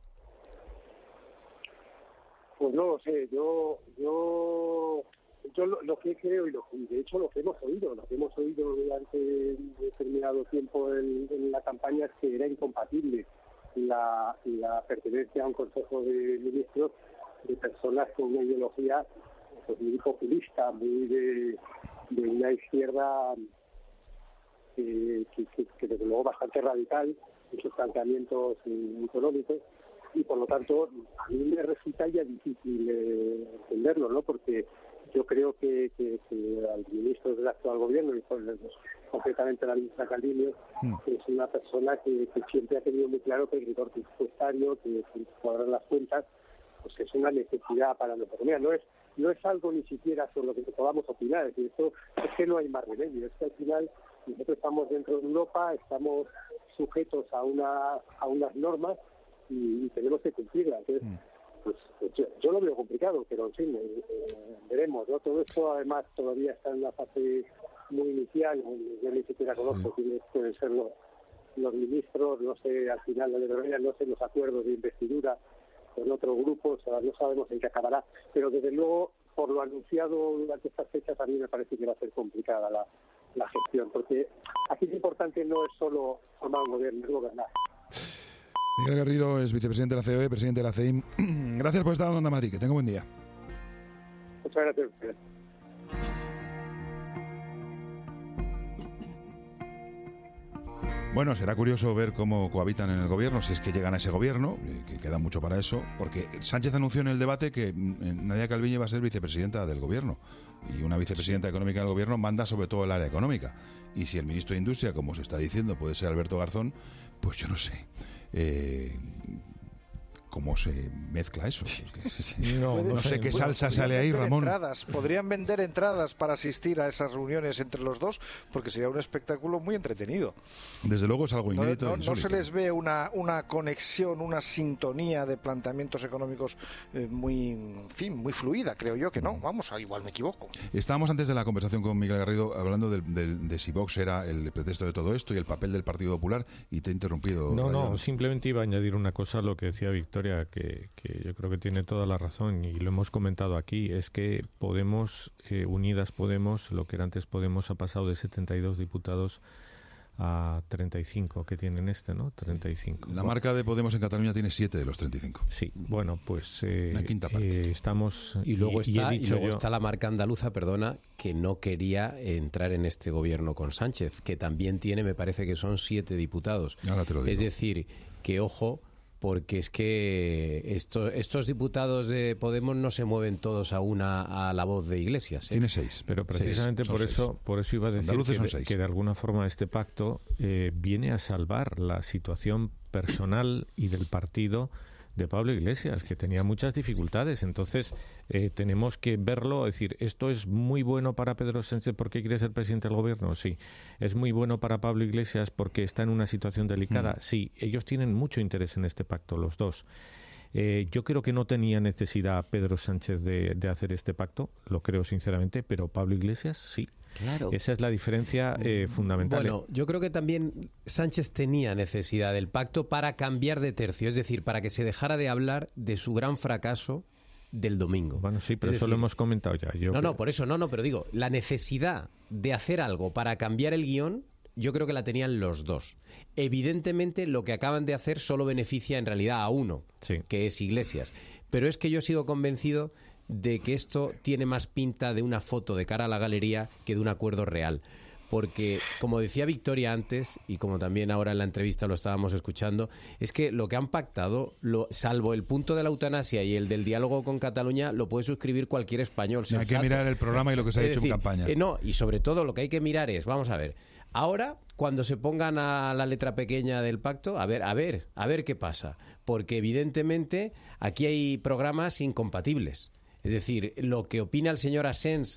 Pues no lo sé. Yo yo yo lo, lo que creo y, lo, y de hecho lo que hemos oído, lo que hemos oído durante un determinado tiempo en, en la campaña es que era incompatible La, la pertenencia a un Consejo de Ministros de personas con una ideología pues, muy populista, muy de, de una izquierda eh, que, que, que desde luego bastante radical en sus planteamientos eh, económicos, y por lo tanto a mí me resulta ya difícil eh, entenderlo, ¿no? Porque yo creo que, que, que al ministro del actual gobierno, y pues, concretamente la ministra Calviño, mm. es una persona que, que siempre ha tenido muy claro que el rigor presupuestario, que, que cuadrar las cuentas, pues es una necesidad para la economía. No es no es algo ni siquiera sobre lo que podamos opinar, es decir, esto es que no hay más remedio, es que al final nosotros estamos dentro de Europa, estamos sujetos a una a unas normas y, y tenemos que cumplirlas. Entonces, mm. Pues, pues yo, yo lo veo complicado, pero en fin, eh, eh, veremos, ¿no? Todo esto además todavía está en una fase muy inicial, yo ni siquiera conozco quiénes pueden ser los, los ministros, no sé, al final de la no sé los acuerdos de investidura con otros grupos, o sea, no sabemos en qué acabará, pero desde luego, por lo anunciado durante estas fechas, a mí me parece que va a ser complicada la, la gestión, porque aquí lo importante no es solo formar un gobierno, es gobernar. Miguel Garrido es vicepresidente de la C O E, presidente de la C I M. Gracias por estar en Onda Madrid. Que tenga un buen día. Muchas gracias. Bueno, será curioso ver cómo cohabitan en el gobierno, si es que llegan a ese gobierno, que queda mucho para eso, porque Sánchez anunció en el debate que Nadia Calviño va a ser vicepresidenta del gobierno, y una vicepresidenta económica del gobierno manda sobre todo el área económica. Y si el ministro de Industria, como se está diciendo, puede ser Alberto Garzón, pues yo no sé eh, cómo se mezcla eso. No, no, no sé qué salsa sale ahí, Ramón. Entradas, podrían vender entradas para asistir a esas reuniones entre los dos, porque sería un espectáculo muy entretenido. Desde luego es algo inédito. No, no, no se les ve una, una conexión, una sintonía de planteamientos económicos eh, muy, en fin, muy fluida, creo yo que no. Vamos, igual me equivoco. Estábamos antes de la conversación con Miguel Garrido hablando de, de, de si Vox era el pretexto de todo esto y el papel del Partido Popular, y te he interrumpido. No, Rayo. no, simplemente iba a añadir una cosa a lo que decía Victoria, Que, que yo creo que tiene toda la razón y lo hemos comentado aquí, es que Podemos, eh, Unidas Podemos, lo que era antes Podemos, ha pasado de setenta y dos diputados a treinta y cinco que tienen este, ¿no? treinta y cinco. La marca de Podemos en Cataluña tiene siete de los treinta y cinco. Sí, bueno, pues eh, una quinta parte. Eh, estamos... Y luego, y, está, y, y luego yo... está la marca andaluza, perdona, que no quería entrar en este gobierno con Sánchez, que también tiene, me parece que son siete diputados. Ahora te lo digo. Es decir, que ojo... porque es que esto, estos diputados de Podemos no se mueven todos a una a la voz de Iglesias. ¿eh? Tiene seis. Pero precisamente seis, por seis. eso por eso iba a decir que, que de alguna forma este pacto eh, viene a salvar la situación personal y del partido de Pablo Iglesias, que tenía muchas dificultades. Entonces eh, tenemos que verlo, decir, esto es muy bueno para Pedro Sánchez porque quiere ser presidente del gobierno, sí. Es muy bueno para Pablo Iglesias porque está en una situación delicada, mm. sí. Ellos tienen mucho interés en este pacto, los dos. Eh, yo creo que no tenía necesidad Pedro Sánchez de, de hacer este pacto, lo creo sinceramente, pero Pablo Iglesias sí. Claro. Esa es la diferencia eh, fundamental. Bueno, yo creo que también Sánchez tenía necesidad del pacto para cambiar de tercio, es decir, para que se dejara de hablar de su gran fracaso del domingo. Bueno, sí, pero es eso decir, lo hemos comentado ya. Yo no, creo... no, por eso, no, no, pero digo, la necesidad de hacer algo para cambiar el guión, yo creo que la tenían los dos. Evidentemente, lo que acaban de hacer solo beneficia en realidad a uno, sí. que es Iglesias. Pero es que yo sigo convencido de que esto tiene más pinta de una foto de cara a la galería que de un acuerdo real. Porque, como decía Victoria antes, y como también ahora en la entrevista lo estábamos escuchando, es que lo que han pactado, lo, salvo el punto de la eutanasia y el del diálogo con Cataluña, lo puede suscribir cualquier español sensato. Hay que mirar el programa y lo que se ha es hecho decir, en campaña. Eh, no, y sobre todo lo que hay que mirar es, vamos a ver, ahora, cuando se pongan a la letra pequeña del pacto, a ver, a ver, a ver qué pasa. Porque evidentemente aquí hay programas incompatibles. Es decir, lo que opina el señor Asens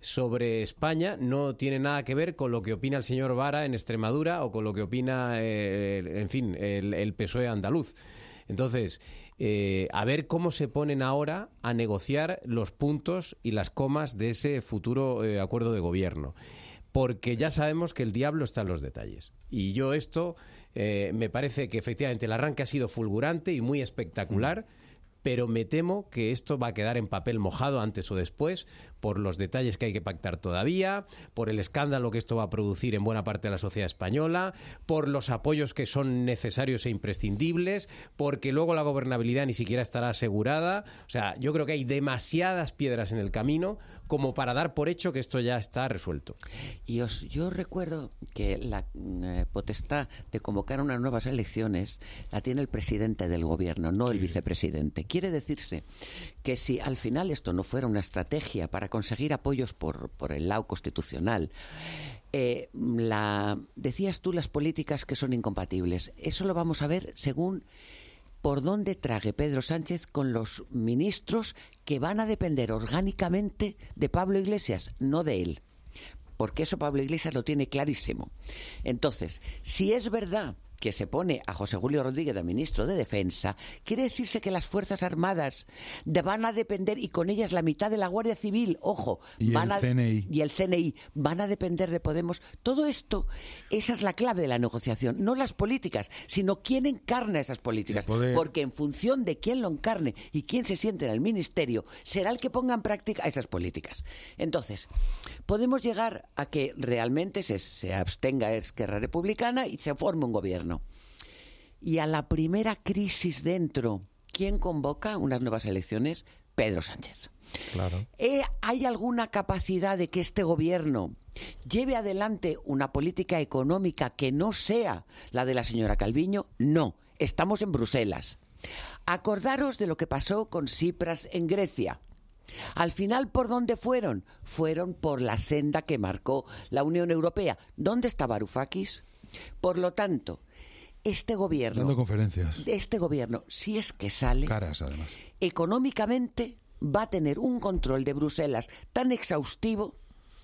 sobre España no tiene nada que ver con lo que opina el señor Vara en Extremadura o con lo que opina, eh, en fin, el, el P S O E andaluz. Entonces, eh, a ver cómo se ponen ahora a negociar los puntos y las comas de ese futuro eh, acuerdo de gobierno. Porque ya sabemos que el diablo está en los detalles. Y yo esto eh, me parece que efectivamente el arranque ha sido fulgurante y muy espectacular, mm. pero me temo que esto va a quedar en papel mojado antes o después por los detalles que hay que pactar todavía, por el escándalo que esto va a producir en buena parte de la sociedad española, por los apoyos que son necesarios e imprescindibles, porque luego la gobernabilidad ni siquiera estará asegurada. O sea, yo creo que hay demasiadas piedras en el camino como para dar por hecho que esto ya está resuelto. Y os, yo recuerdo que la eh, potestad de convocar unas nuevas elecciones la tiene el presidente del gobierno, no el vicepresidente. Quiere decirse que si al final esto no fuera una estrategia para conseguir apoyos por, por el lado constitucional, eh, la, decías tú las políticas que son incompatibles. Eso lo vamos a ver según por dónde trague Pedro Sánchez con los ministros que van a depender orgánicamente de Pablo Iglesias, no de él. Porque eso Pablo Iglesias lo tiene clarísimo. Entonces, si es verdad que se pone a José Julio Rodríguez de ministro de Defensa, quiere decirse que las Fuerzas Armadas de van a depender, y con ellas la mitad de la Guardia Civil, ojo, y van el a, C N I. y el C N I, van a depender de Podemos. Todo esto, esa es la clave de la negociación, no las políticas, sino quién encarna esas políticas, porque en función de quién lo encarne y quién se siente en el ministerio, será el que ponga en práctica esas políticas. Entonces, podemos llegar a que realmente se, se abstenga Esquerra Republicana y se forme un gobierno. Y a la primera crisis dentro, ¿quién convoca unas nuevas elecciones? Pedro Sánchez. Claro. Eh, ¿Hay alguna capacidad de que este gobierno lleve adelante una política económica que no sea la de la señora Calviño? No, estamos en Bruselas. Acordaros de lo que pasó con Tsipras en Grecia. Al final, ¿por dónde fueron? Fueron por la senda que marcó la Unión Europea. ¿Dónde está Varoufakis? Por lo tanto, este gobierno, dando conferencias, este gobierno, si es que sale, caras además, económicamente va a tener un control de Bruselas tan exhaustivo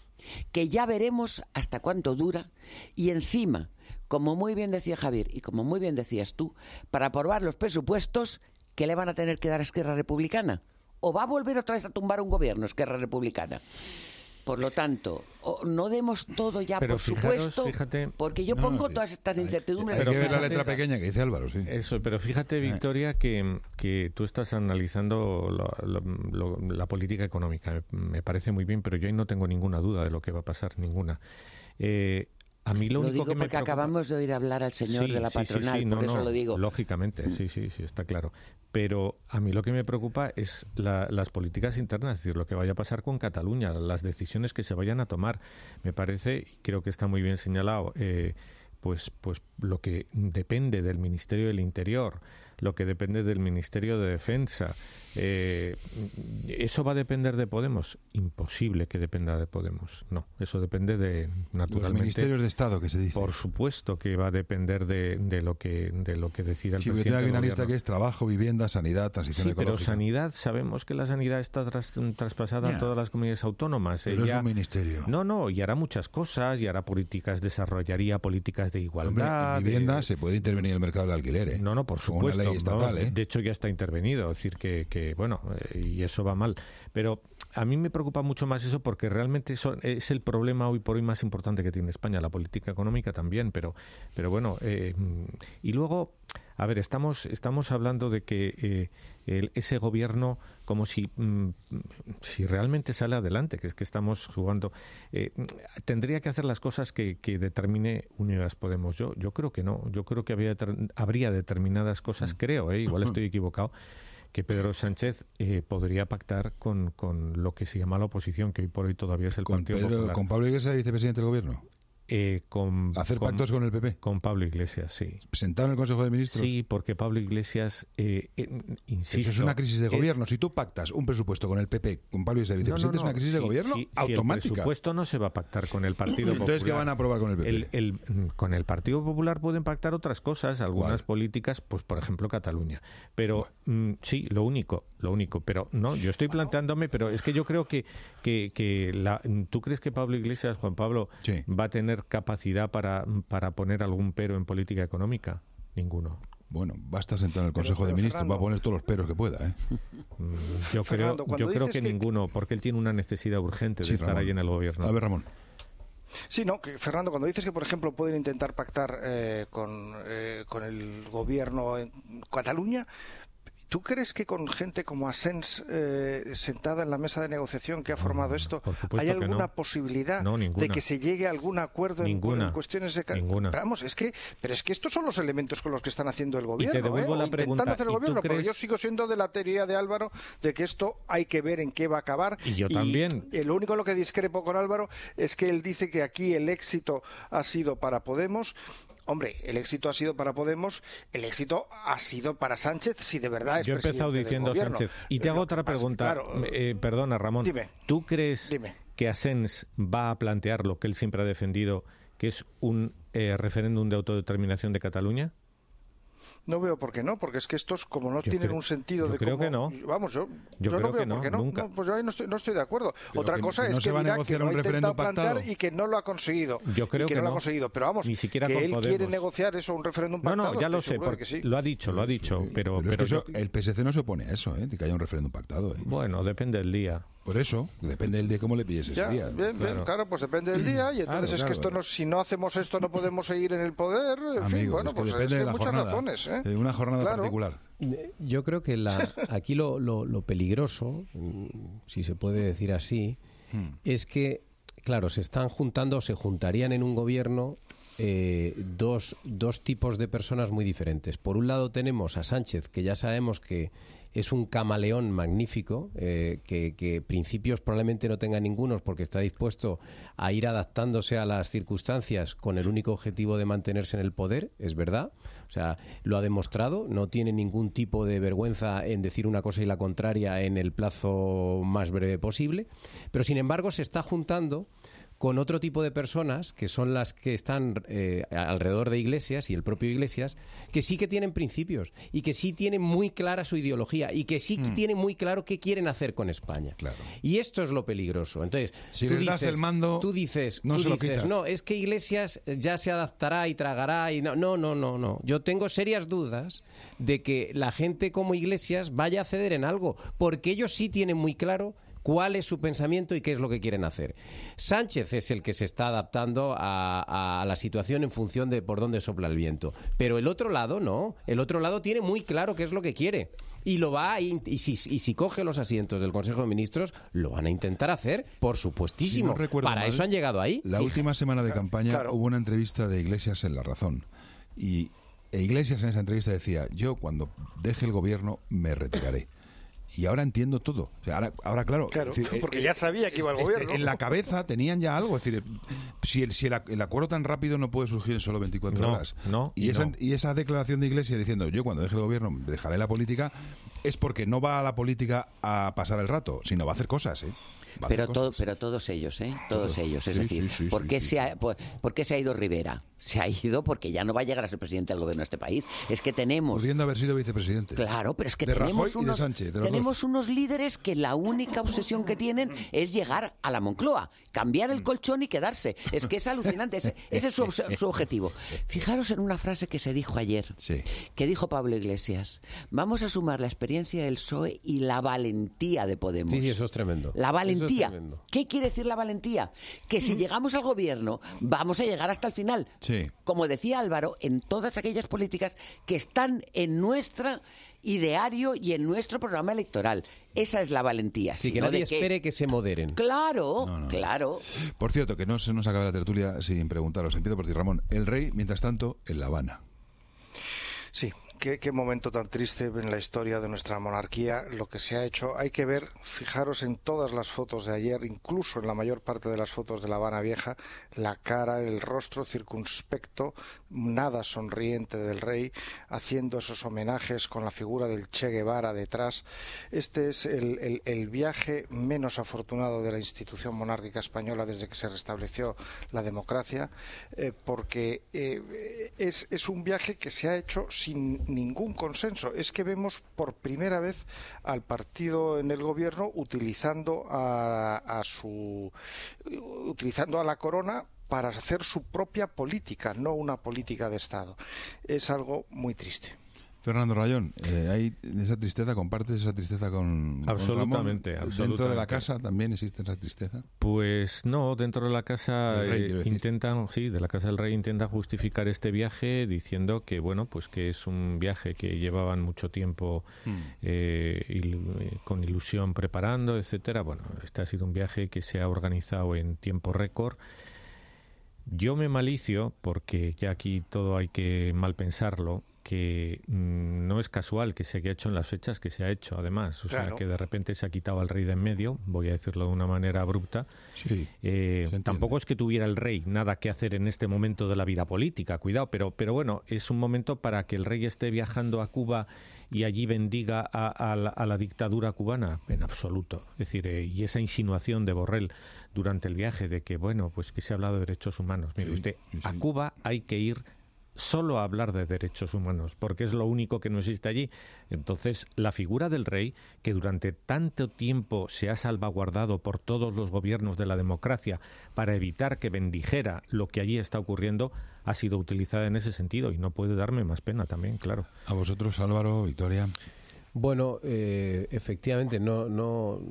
que ya veremos hasta cuánto dura. Y encima, como muy bien decía Javier y como muy bien decías tú, para aprobar los presupuestos, ¿qué le van a tener que dar a Esquerra Republicana? ¿O va a volver otra vez a tumbar un gobierno, Esquerra Republicana? Por lo tanto, no demos todo ya pero por fijaros, supuesto, fíjate, porque yo no, pongo sí. todas estas incertidumbres. Hay, hay que ver fíjate, la letra pequeña que dice Álvaro, sí. Eso, pero fíjate, Victoria, que, que tú estás analizando lo, lo, lo, la política económica. Me parece muy bien, pero yo ahí no tengo ninguna duda de lo que va a pasar, ninguna. Eh, A mí lo, lo único digo que me porque preocupa... acabamos de oír hablar al señor sí, de la sí, patronal, sí, sí, por no, eso no, lo digo. Lógicamente, sí, sí, sí, está claro. Pero a mí lo que me preocupa es la, las políticas internas, es decir, lo que vaya a pasar con Cataluña, las decisiones que se vayan a tomar. Me parece, y creo que está muy bien señalado, eh, pues, pues lo que depende del Ministerio del Interior, lo que depende del Ministerio de Defensa. Eh, ¿Eso va a depender de Podemos? Imposible que dependa de Podemos. No, eso depende de, naturalmente... Los ministerios de Estado, que se dice. Por supuesto que va a depender de, de lo que de lo que decida el sí, presidente del hay una gobierno. lista que es trabajo, vivienda, sanidad, transición sí, ecológica. pero sanidad, sabemos que la sanidad está tras, traspasada Ya. en todas las comunidades autónomas. Pero Ella, es un ministerio. No, no, y hará muchas cosas, y hará políticas, desarrollaría políticas de igualdad. Hombre, en vivienda de... se puede intervenir en el mercado del alquiler, ¿eh? No, no, por Con supuesto. una ley estatal, no, ¿eh? De hecho, ya está intervenido, es decir, que, que bueno, eh, y eso va mal. Pero a mí me preocupa mucho más eso porque realmente eso es el problema hoy por hoy más importante que tiene España, la política económica también, pero, pero bueno, eh, y luego... A ver, estamos estamos hablando de que eh, el, ese gobierno, como si mm, si realmente sale adelante, que es que estamos jugando, eh, tendría que hacer las cosas que, que determine Unidas Podemos. Yo yo creo que no. Yo creo que había, habría determinadas cosas, creo, eh, igual estoy equivocado, que Pedro Sánchez eh, podría pactar con, con lo que se llama la oposición, que hoy por hoy todavía es el ¿Con, Partido Pedro, Popular. ¿Con Pablo Iglesias, vicepresidente del gobierno? Eh, con, ¿Hacer con, pactos con el P P? Con Pablo Iglesias, sí. ¿Sentado en el Consejo de Ministros? Sí, porque Pablo Iglesias, eh, eh, insisto... Eso es una crisis de es... gobierno. Si tú pactas un presupuesto con el P P, con Pablo Iglesias, vicepresidente, no, no, no. es una crisis sí, de gobierno sí, automática. Si el presupuesto no se va a pactar con el Partido Popular. Entonces, ¿qué van a aprobar con el P P? El, el, con el Partido Popular pueden pactar otras cosas, algunas ¿Cuál? políticas, pues por ejemplo Cataluña. Pero mm, sí, lo único... lo único. Pero no, yo estoy planteándome, pero es que yo creo que, que, que la, ¿tú crees que Pablo Iglesias, Juan Pablo, sí. va a tener capacidad para, para poner algún pero en política económica? Ninguno. Bueno, basta sentar en el Consejo pero, pero, de Ministros, Fernando, va a poner todos los peros que pueda, ¿eh? Yo Fernando, creo, yo creo que, que ninguno, porque él tiene una necesidad urgente de sí, estar Ramón. ahí en el gobierno. A ver, Ramón. Sí, no, que Fernando, cuando dices que, por ejemplo, pueden intentar pactar eh, con, eh, con el gobierno en Cataluña, ¿tú crees que con gente como Asens eh, sentada en la mesa de negociación que ha formado esto, hay alguna no. posibilidad no, de que se llegue a algún acuerdo en, en cuestiones de... Ninguna. Pero vamos, es que, pero es que estos son los elementos con los que están haciendo el gobierno, y te devuelvo ¿eh? la o pregunta, intentando hacer el gobierno, crees... porque yo sigo siendo de la teoría de Álvaro de que esto hay que ver en qué va a acabar. Y yo y, también. Y lo único en lo que discrepo con Álvaro es que él dice que aquí el éxito ha sido para Podemos. Hombre, el éxito ha sido para Podemos, el éxito ha sido para Sánchez, si de verdad es Yo he empezado diciendo Sánchez. Y te hago otra pregunta. Claro, eh, perdona, Ramón. Dime. ¿Tú crees dime. que Asens va a plantear lo que él siempre ha defendido, que es un eh, referéndum de autodeterminación de Cataluña? No veo por qué no, porque es que estos, como no yo tienen creo, un sentido yo de creo cómo, que no. Vamos, yo, yo, yo creo no veo que no, por qué no. Nunca. no pues yo ahí no estoy, no estoy de acuerdo. Pero Otra que, cosa que es no que se va dirá a negociar que lo un ha intentado plantar pactado. y que no lo ha conseguido. Yo creo y que, que no, no lo ha conseguido. Pero vamos, ni siquiera que con él Podemos. quiere negociar eso, un referéndum pactado. No, no, ya lo sé, porque sí. lo ha dicho, lo ha dicho, pero... Pero, pero es que eso, yo... el P S C no se opone a eso, ¿eh? De que haya un referéndum pactado, ¿eh? Bueno, depende del día. Por eso, depende del día cómo le pilles ese ya, día. Bien, claro. bien, claro, pues depende del día y entonces claro, es claro. que esto no, si no hacemos esto no podemos seguir en el poder, en Amigo, fin, bueno, es que pues depende es que de hay la muchas jornada, razones, ¿eh? De una jornada claro. particular. Yo creo que la, aquí lo, lo, lo peligroso, si se puede decir así, hmm. es que, claro, se están juntando, se juntarían en un gobierno eh, dos, dos tipos de personas muy diferentes. Por un lado tenemos a Sánchez, que ya sabemos que es un camaleón magnífico, eh, que, que principios probablemente no tenga ninguno porque está dispuesto a ir adaptándose a las circunstancias con el único objetivo de mantenerse en el poder, es verdad. O sea, lo ha demostrado, no tiene ningún tipo de vergüenza en decir una cosa y la contraria en el plazo más breve posible, pero sin embargo se está juntando con otro tipo de personas, que son las que están eh, alrededor de Iglesias y el propio Iglesias, que sí que tienen principios y que sí tienen muy clara su ideología y que sí mm. tienen muy claro qué quieren hacer con España. Claro. Y esto es lo peligroso. Entonces, si tú les dices, das el mando, tú dices, no tú se lo dices, quitas. No, es que Iglesias ya se adaptará y tragará y no, no, no, no, no. Yo tengo serias dudas de que la gente como Iglesias vaya a ceder en algo, porque ellos sí tienen muy claro cuál es su pensamiento y qué es lo que quieren hacer. Sánchez es el que se está adaptando a, a, a la situación en función de por dónde sopla el viento. Pero el otro lado no. El otro lado tiene muy claro qué es lo que quiere. Y lo va a y, y, si, y si coge los asientos del Consejo de Ministros, lo van a intentar hacer, por supuestísimo. Si no Para mal, eso han llegado ahí. La Fija. última semana de campaña claro. hubo una entrevista de Iglesias en La Razón. Y e Iglesias en esa entrevista decía, yo cuando deje el gobierno me retiraré. Y ahora entiendo todo. O sea, ahora, ahora, claro. Claro, es decir, porque eh, ya sabía que iba al este, gobierno. En la cabeza tenían ya algo. Es decir, si el, si el, el acuerdo tan rápido no puede surgir en solo veinticuatro no, horas. No, y, y, esa, no. y esa declaración de Iglesias diciendo, yo cuando deje el gobierno dejaré la política, es porque no va a la política a pasar el rato, sino va a hacer cosas, ¿eh? Pero, todo, pero todos ellos, ¿eh? Todos Todo. ellos. Es Sí, decir, sí, sí, ¿por, sí, qué sí. se ha, por, ¿por qué se ha ido Rivera? Se ha ido porque ya no va a llegar a ser presidente del gobierno de este país. Es que tenemos... Pudiendo haber sido vicepresidente. Claro, pero es que de tenemos, Rajoy unos, y de Sánchez, de los tenemos dos. unos líderes que la única obsesión que tienen es llegar a la Moncloa, cambiar el colchón y quedarse. Es que es alucinante. Ese, ese es su, su objetivo. Fijaros en una frase que se dijo ayer, sí. que dijo Pablo Iglesias. Vamos a sumar la experiencia del P S O E y la valentía de Podemos. Sí, sí, eso es tremendo. La valentía. Es tremendo. ¿Qué quiere decir la valentía? Que si llegamos al gobierno, vamos a llegar hasta el final. Sí. Como decía Álvaro, en todas aquellas políticas que están en nuestro ideario y en nuestro programa electoral. Esa es la valentía. Sí, que nadie espere que... que se moderen. Claro, no, no. claro. Por cierto, que no se nos acabe la tertulia sin preguntaros. Empiezo por ti, Ramón. El rey, mientras tanto, en La Habana. Sí. Qué, qué momento tan triste en la historia de nuestra monarquía, lo que se ha hecho. Hay que ver, fijaros en todas las fotos de ayer, incluso en la mayor parte de las fotos de La Habana Vieja, la cara, el rostro circunspecto, nada sonriente del rey, haciendo esos homenajes con la figura del Che Guevara detrás. Este es el, el, el viaje menos afortunado de la institución monárquica española desde que se restableció la democracia, eh, porque eh, es, es un viaje que se ha hecho sin ningún consenso. Es que vemos por primera vez al partido en el gobierno utilizando a, a su utilizando a la corona para hacer su propia política, no una política de Estado. Es algo muy triste. Fernando Rayón, eh, ¿hay esa tristeza, compartes esa tristeza con, absolutamente, con Ramón? absolutamente. ¿Dentro de la casa también existe esa tristeza? Pues no, dentro de la casa rey, eh, intentan, sí, de la casa del rey intentan justificar este viaje diciendo que bueno, pues que es un viaje que llevaban mucho tiempo mm. eh, il, eh, con ilusión preparando, etcétera. Bueno, este ha sido un viaje que se ha organizado en tiempo récord. Yo me malicio, porque ya aquí todo hay que mal pensarlo, que mmm, no es casual que se haya hecho en las fechas que se ha hecho, además. O claro. sea, que de repente se ha quitado al rey de en medio, voy a decirlo de una manera abrupta. Sí, eh, tampoco es que tuviera el rey nada que hacer en este momento de la vida política, cuidado, pero, pero bueno, es un momento para que el rey esté viajando a Cuba y allí bendiga a, a, la, a la dictadura cubana, en absoluto. Es decir, eh, y esa insinuación de Borrell durante el viaje de que, bueno, pues que se ha hablado de derechos humanos. Mire sí, usted, sí. a Cuba hay que ir solo a hablar de derechos humanos, porque es lo único que no existe allí. Entonces, la figura del rey, que durante tanto tiempo se ha salvaguardado por todos los gobiernos de la democracia para evitar que bendijera lo que allí está ocurriendo, ha sido utilizada en ese sentido y no puede darme más pena también, claro. A vosotros, Álvaro, Victoria. Bueno, eh, efectivamente, no... no...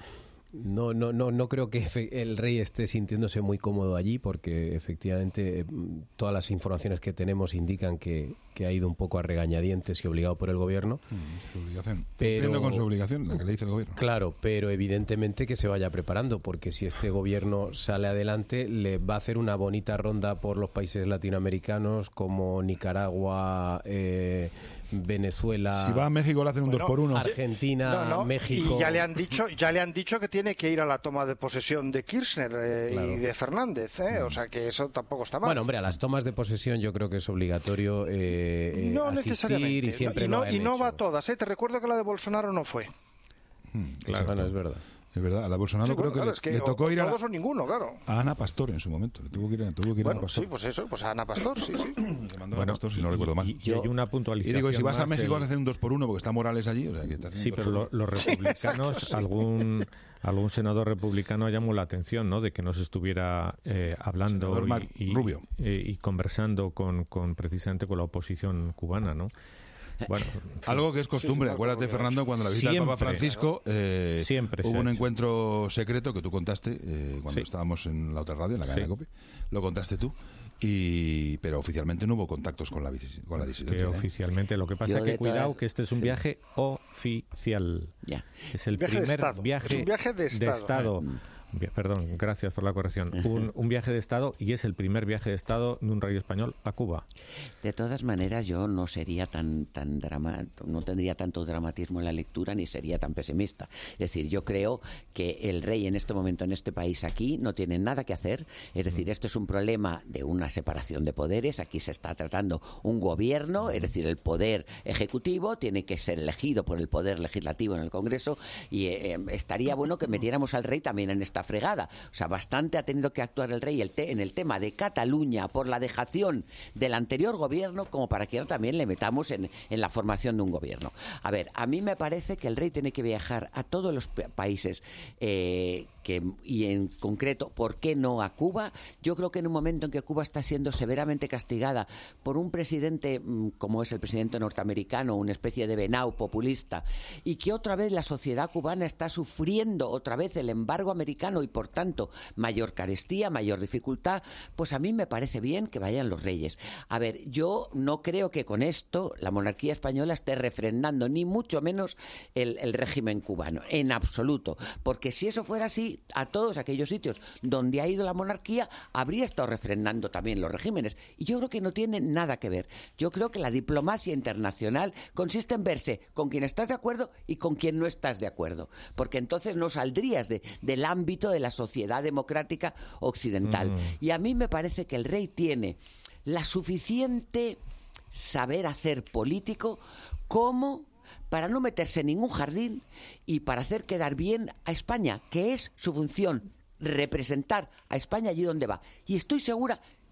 No, no, no, no creo que el rey esté sintiéndose muy cómodo allí, porque efectivamente todas las informaciones que tenemos indican que, que ha ido un poco a regañadientes y obligado por el gobierno. Su obligación. Pero, cumpliendo con su obligación, la que le dice el gobierno. Claro, pero evidentemente que se vaya preparando, porque si este gobierno sale adelante, le va a hacer una bonita ronda por los países latinoamericanos como Nicaragua, eh, Venezuela. Si va a México le hacen un bueno, dos por uno. Argentina, no, no, México. Y ya le han dicho, ya le han dicho que tiene que ir a la toma de posesión de Kirchner eh, claro. y de Fernández, ¿eh? O sea que eso tampoco está mal. Bueno, hombre, a las tomas de posesión yo creo que es obligatorio eh, no asistir necesariamente. Y siempre y no, lo han y no hecho. va a todas, ¿eh? Te recuerdo que la de Bolsonaro no fue. Hmm, claro, bueno, es verdad. Es verdad, a la Bolsonaro sí, creo bueno, que, claro, le, es que le tocó o, ir a, todos o ninguno, claro. a Ana Pastor en su momento. Le tuvo que ir, tuvo que ir bueno, a Ana Pastor. sí, pues eso, pues a Ana Pastor, sí, sí. Le mandó bueno, a Pastor, si no recuerdo mal. Y, y hay una puntualización. Y digo, y si vas a México el... le hacen un dos por uno porque está Morales allí. O sea, que sí, pero lo, los republicanos, sí, exacto, algún algún senador republicano llamó la atención, ¿no? De que no se estuviera eh, hablando y, y, Rubio. Eh, y conversando con, con precisamente con la oposición cubana, ¿no? Bueno, algo que es costumbre, sí, acuérdate, Fernando, cuando la visita del Papa Francisco eh, siempre hubo un encuentro secreto que tú contaste eh, cuando sí. estábamos en la otra radio, en la cadena sí. COPE, lo contaste tú, y pero oficialmente no hubo contactos con la, con la disidencia. Que ¿eh? Oficialmente, lo que pasa es que cuidado todas... que este es un sí. viaje oficial. Ya. Es el viaje primer de viaje, es un viaje de Estado. De estado. Perdón, gracias por la corrección. Un, un viaje de Estado, y es el primer viaje de Estado de un rey español a Cuba. De todas maneras, yo no sería tan tan drama, no tendría tanto dramatismo en la lectura ni sería tan pesimista. Es decir, yo creo que el rey en este momento en este país aquí no tiene nada que hacer. Es decir, esto es un problema de una separación de poderes. Aquí se está tratando un gobierno, es decir, el poder ejecutivo tiene que ser elegido por el poder legislativo en el Congreso, y eh, estaría bueno que metiéramos al rey también en esta fregada. O sea, bastante ha tenido que actuar el rey el te- en el tema de Cataluña por la dejación del anterior gobierno como para que ahora también le metamos en, en la formación de un gobierno. A ver, a mí me parece que el rey tiene que viajar a todos los p- países eh, que, y en concreto, ¿por qué no a Cuba? Yo creo que en un momento en que Cuba está siendo severamente castigada por un presidente mmm, como es el presidente norteamericano, una especie de venao populista, y que otra vez la sociedad cubana está sufriendo otra vez el embargo americano y por tanto mayor carestía, mayor dificultad, pues a mí me parece bien que vayan los reyes. A ver, yo no creo que con esto la monarquía española esté refrendando ni mucho menos el, el régimen cubano, en absoluto, porque si eso fuera así, a todos aquellos sitios donde ha ido la monarquía habría estado refrendando también los regímenes, y yo creo que no tiene nada que ver. Yo creo que la diplomacia internacional consiste en verse con quien estás de acuerdo y con quien no estás de acuerdo, porque entonces no saldrías de, del ámbito de la sociedad democrática occidental. Mm. Y a mí me parece que el rey tiene la suficiente saber hacer político como para no meterse en ningún jardín y para hacer quedar bien a España, que es su función, representar a España allí donde va. Y estoy segura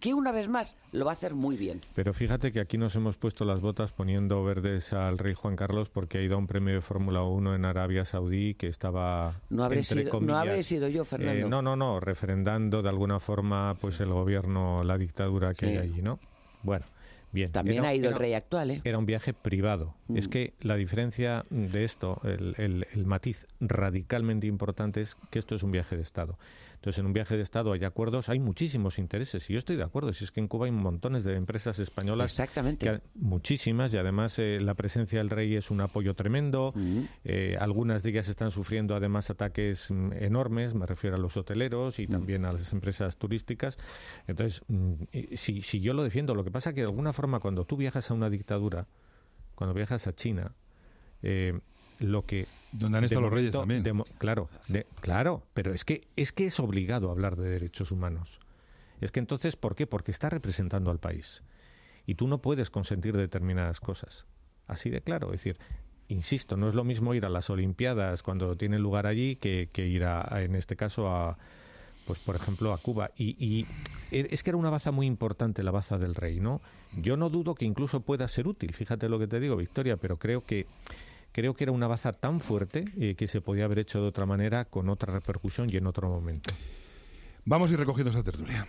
que una vez más lo va a hacer muy bien. Pero fíjate que aquí nos hemos puesto las botas poniendo verdes al rey Juan Carlos porque ha ido a un premio de Fórmula uno en Arabia Saudí que estaba, no habré entre sido, comillas... No habré sido yo, Fernando. Eh, no, no, no, refrendando de alguna forma pues el gobierno, la dictadura que sí. hay allí, ¿no? Bueno, bien. También era, ha ido era, el rey actual, ¿eh? Era un viaje privado. Mm. Es que la diferencia de esto, el, el, el matiz radicalmente importante es que esto es un viaje de Estado. Entonces, en un viaje de Estado hay acuerdos, hay muchísimos intereses, y yo estoy de acuerdo, si es que en Cuba hay montones de empresas españolas. Exactamente. Que, muchísimas, y además eh, la presencia del rey es un apoyo tremendo, mm. eh, algunas de ellas están sufriendo además ataques mm, enormes, me refiero a los hoteleros y mm. también a las empresas turísticas. Entonces, mm, si, si yo lo defiendo, lo que pasa que de alguna forma cuando tú viajas a una dictadura, cuando viajas a China, eh, lo que... Donde han estado los reyes también. De, claro, de, claro, pero es que, es que es obligado hablar de derechos humanos. Es que entonces, ¿por qué? Porque está representando al país. Y tú no puedes consentir determinadas cosas. Así de claro. Es decir, insisto, no es lo mismo ir a las Olimpiadas cuando tienen lugar allí que, que ir, a, a, en este caso, a... pues por ejemplo a Cuba, y, y es que era una baza muy importante la baza del rey, ¿no? Yo no dudo que incluso pueda ser útil, fíjate lo que te digo, Victoria, pero creo que creo que era una baza tan fuerte eh, que se podía haber hecho de otra manera, con otra repercusión y en otro momento. Vamos a ir recogiendo esa tertulia.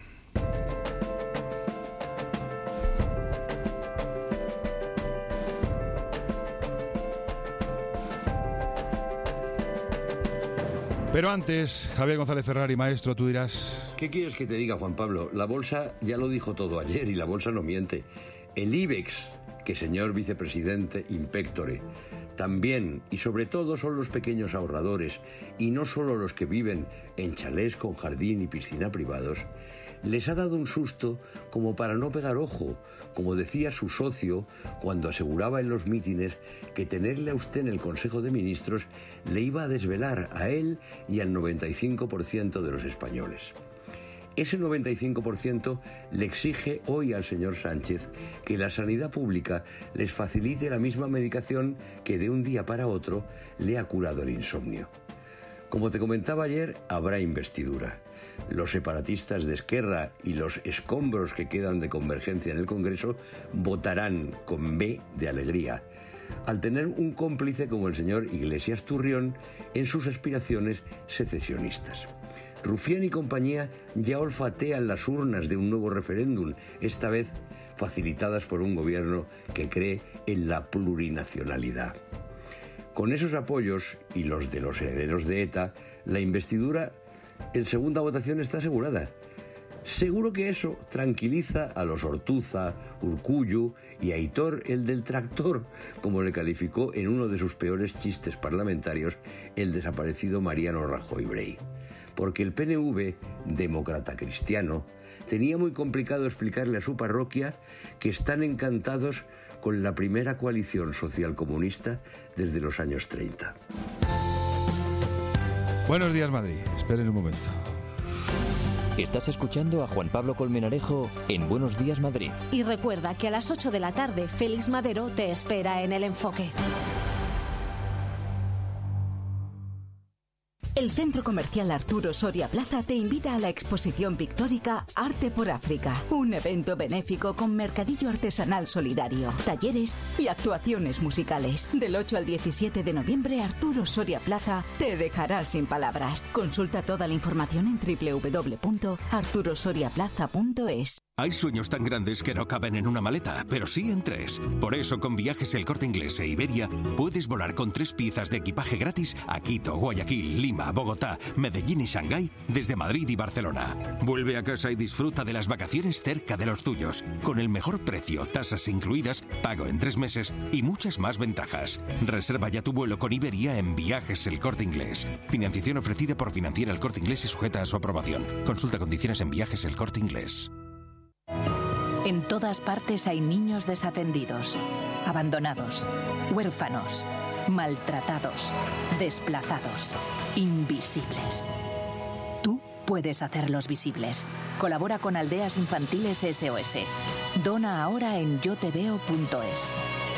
Pero antes, Javier González Ferrari, maestro, tú dirás... ¿Qué quieres que te diga, Juan Pablo? La bolsa ya lo dijo todo ayer y la bolsa no miente. El IBEX, que señor vicepresidente impectore, también y sobre todo son los pequeños ahorradores y no solo los que viven en chalés con jardín y piscina privados, les ha dado un susto como para no pegar ojo, como decía su socio cuando aseguraba en los mítines que tenerle a usted en el Consejo de Ministros le iba a desvelar a él y al noventa y cinco por ciento de los españoles. Ese noventa y cinco por ciento le exige hoy al señor Sánchez que la sanidad pública les facilite la misma medicación que de un día para otro le ha curado el insomnio. Como te comentaba ayer, habrá investidura. Los separatistas de Esquerra y los escombros que quedan de Convergencia en el Congreso votarán con B de alegría, al tener un cómplice como el señor Iglesias Turrión en sus aspiraciones secesionistas. Rufián y compañía ya olfatean las urnas de un nuevo referéndum, esta vez facilitadas por un gobierno que cree en la plurinacionalidad. Con esos apoyos y los de los herederos de ETA, la investidura en segunda votación está asegurada. Seguro que eso tranquiliza a los Ortuza, Urkullu y a Aitor, el del tractor, como le calificó en uno de sus peores chistes parlamentarios el desaparecido Mariano Rajoy Brey. Porque el P N V, demócrata cristiano, tenía muy complicado explicarle a su parroquia que están encantados con la primera coalición socialcomunista desde los años treinta. Buenos días, Madrid. Esperen un momento. Estás escuchando a Juan Pablo Colmenarejo en Buenos Días, Madrid. Y recuerda que a las ocho de la tarde, Félix Madero te espera en El Enfoque. El Centro Comercial Arturo Soria Plaza te invita a la exposición pictórica Arte por África, un evento benéfico con mercadillo artesanal solidario, talleres y actuaciones musicales. Del ocho al diecisiete de noviembre, Arturo Soria Plaza te dejará sin palabras. Consulta toda la información en doble u doble u doble u punto arturo soria plaza punto es. Hay sueños tan grandes que no caben en una maleta, pero sí en tres. Por eso, con Viajes El Corte Inglés e Iberia, puedes volar con tres piezas de equipaje gratis a Quito, Guayaquil, Lima, Bogotá, Medellín y Shanghái desde Madrid y Barcelona. Vuelve a casa y disfruta de las vacaciones cerca de los tuyos, con el mejor precio, tasas incluidas, pago en tres meses y muchas más ventajas. Reserva ya tu vuelo con Iberia en Viajes El Corte Inglés. Financiación ofrecida por Financiera El Corte Inglés y sujeta a su aprobación. Consulta condiciones en Viajes El Corte Inglés. En todas partes hay niños desatendidos, abandonados, huérfanos, maltratados, desplazados, invisibles. Tú puedes hacerlos visibles. Colabora con Aldeas Infantiles S O S. Dona ahora en yo te veo punto es.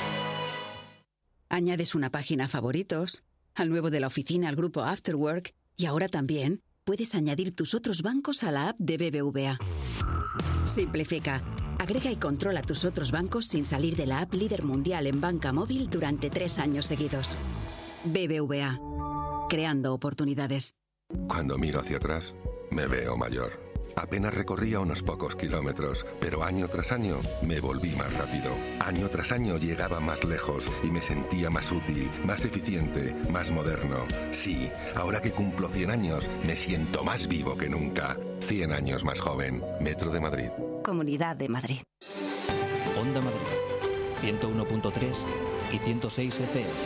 Añades una página a favoritos, al nuevo de la oficina al grupo Afterwork y ahora también puedes añadir tus otros bancos a la app de B B V A. Simplifica. Agrega y controla tus otros bancos sin salir de la app líder mundial en banca móvil durante tres años seguidos. B B V A. Creando oportunidades. Cuando miro hacia atrás, me veo mayor. Apenas recorría unos pocos kilómetros, pero año tras año me volví más rápido. Año tras año llegaba más lejos y me sentía más útil, más eficiente, más moderno. Sí, ahora que cumplo cien años, me siento más vivo que nunca. cien años más joven. Metro de Madrid. Comunidad de Madrid. Onda Madrid, ciento uno punto tres y ciento seis F M.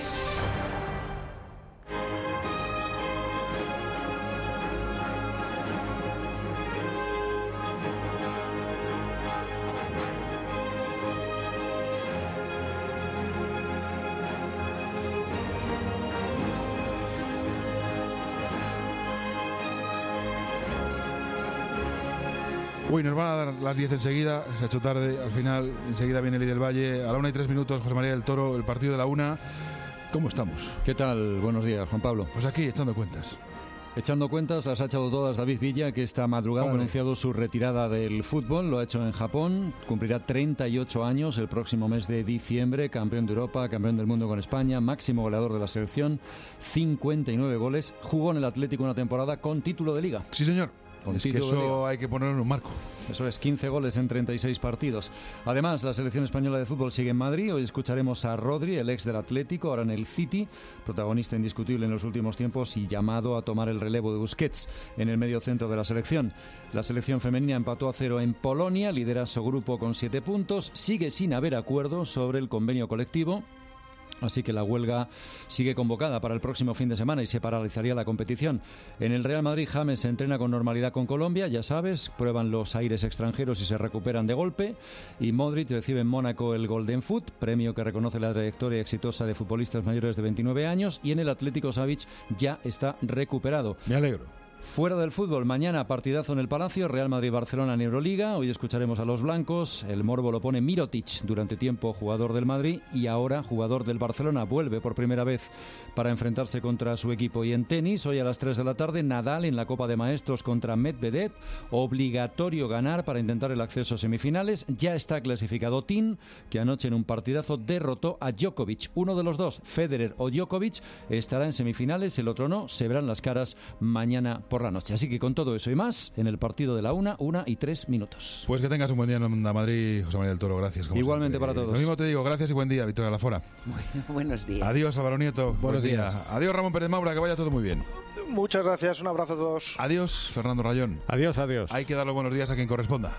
Uy, nos van a dar las diez enseguida, se ha hecho tarde, al final, enseguida viene el del Valle, a la una y tres minutos, José María del Toro, el partido de la una. ¿Cómo estamos? ¿Qué tal? Buenos días, Juan Pablo. Pues aquí, echando cuentas. Echando cuentas, las ha echado todas David Villa, que esta madrugada Hombre. ha anunciado su retirada del fútbol, lo ha hecho en Japón, cumplirá treinta y ocho años el próximo mes de diciembre, campeón de Europa, campeón del mundo con España, máximo goleador de la selección, cincuenta y nueve goles, jugó en el Atlético una temporada con título de Liga. Sí, señor. Es que eso hay que ponerlo en un marco. Eso es, quince goles en treinta y seis partidos. Además, la selección española de fútbol sigue en Madrid. Hoy escucharemos a Rodri, el ex del Atlético, ahora en el City, protagonista indiscutible en los últimos tiempos y llamado a tomar el relevo de Busquets en el medio centro de la selección. La selección femenina empató a cero en Polonia, lidera su grupo con siete puntos, sigue sin haber acuerdo sobre el convenio colectivo. Así que la huelga sigue convocada para el próximo fin de semana y se paralizaría la competición. En el Real Madrid, James se entrena con normalidad con Colombia, ya sabes, prueban los aires extranjeros y se recuperan de golpe. Y Modric recibe en Mónaco el Golden Foot, premio que reconoce la trayectoria exitosa de futbolistas mayores de veintinueve años. Y en el Atlético, Savic ya está recuperado. Me alegro. Fuera del fútbol, mañana partidazo en el Palacio, Real Madrid-Barcelona en Euroliga. Hoy escucharemos a los blancos, el morbo lo pone Mirotic, durante tiempo jugador del Madrid y ahora jugador del Barcelona. Vuelve por primera vez para enfrentarse contra su equipo. Y en tenis, hoy a las tres de la tarde, Nadal en la Copa de Maestros contra Medvedev. Obligatorio ganar para intentar el acceso a semifinales. Ya está clasificado Tim, que anoche en un partidazo derrotó a Djokovic. Uno de los dos, Federer o Djokovic, estará en semifinales, el otro no. Se verán las caras mañana por la noche. Así que con todo eso y más, en el partido de la una, una y tres minutos. Pues que tengas un buen día en Onda Madrid, José María del Toro. Gracias. Igualmente siempre. Para todos. Lo mismo te digo, gracias y buen día, Victoria Lafora. Bueno, buenos días. Adiós, Álvaro Nieto. Buenos buen días. Día. Adiós, Ramón Pérez Maura, que vaya todo muy bien. Muchas gracias, un abrazo a todos. Adiós, Fernando Rayón. Adiós, adiós. Hay que dar los buenos días a quien corresponda.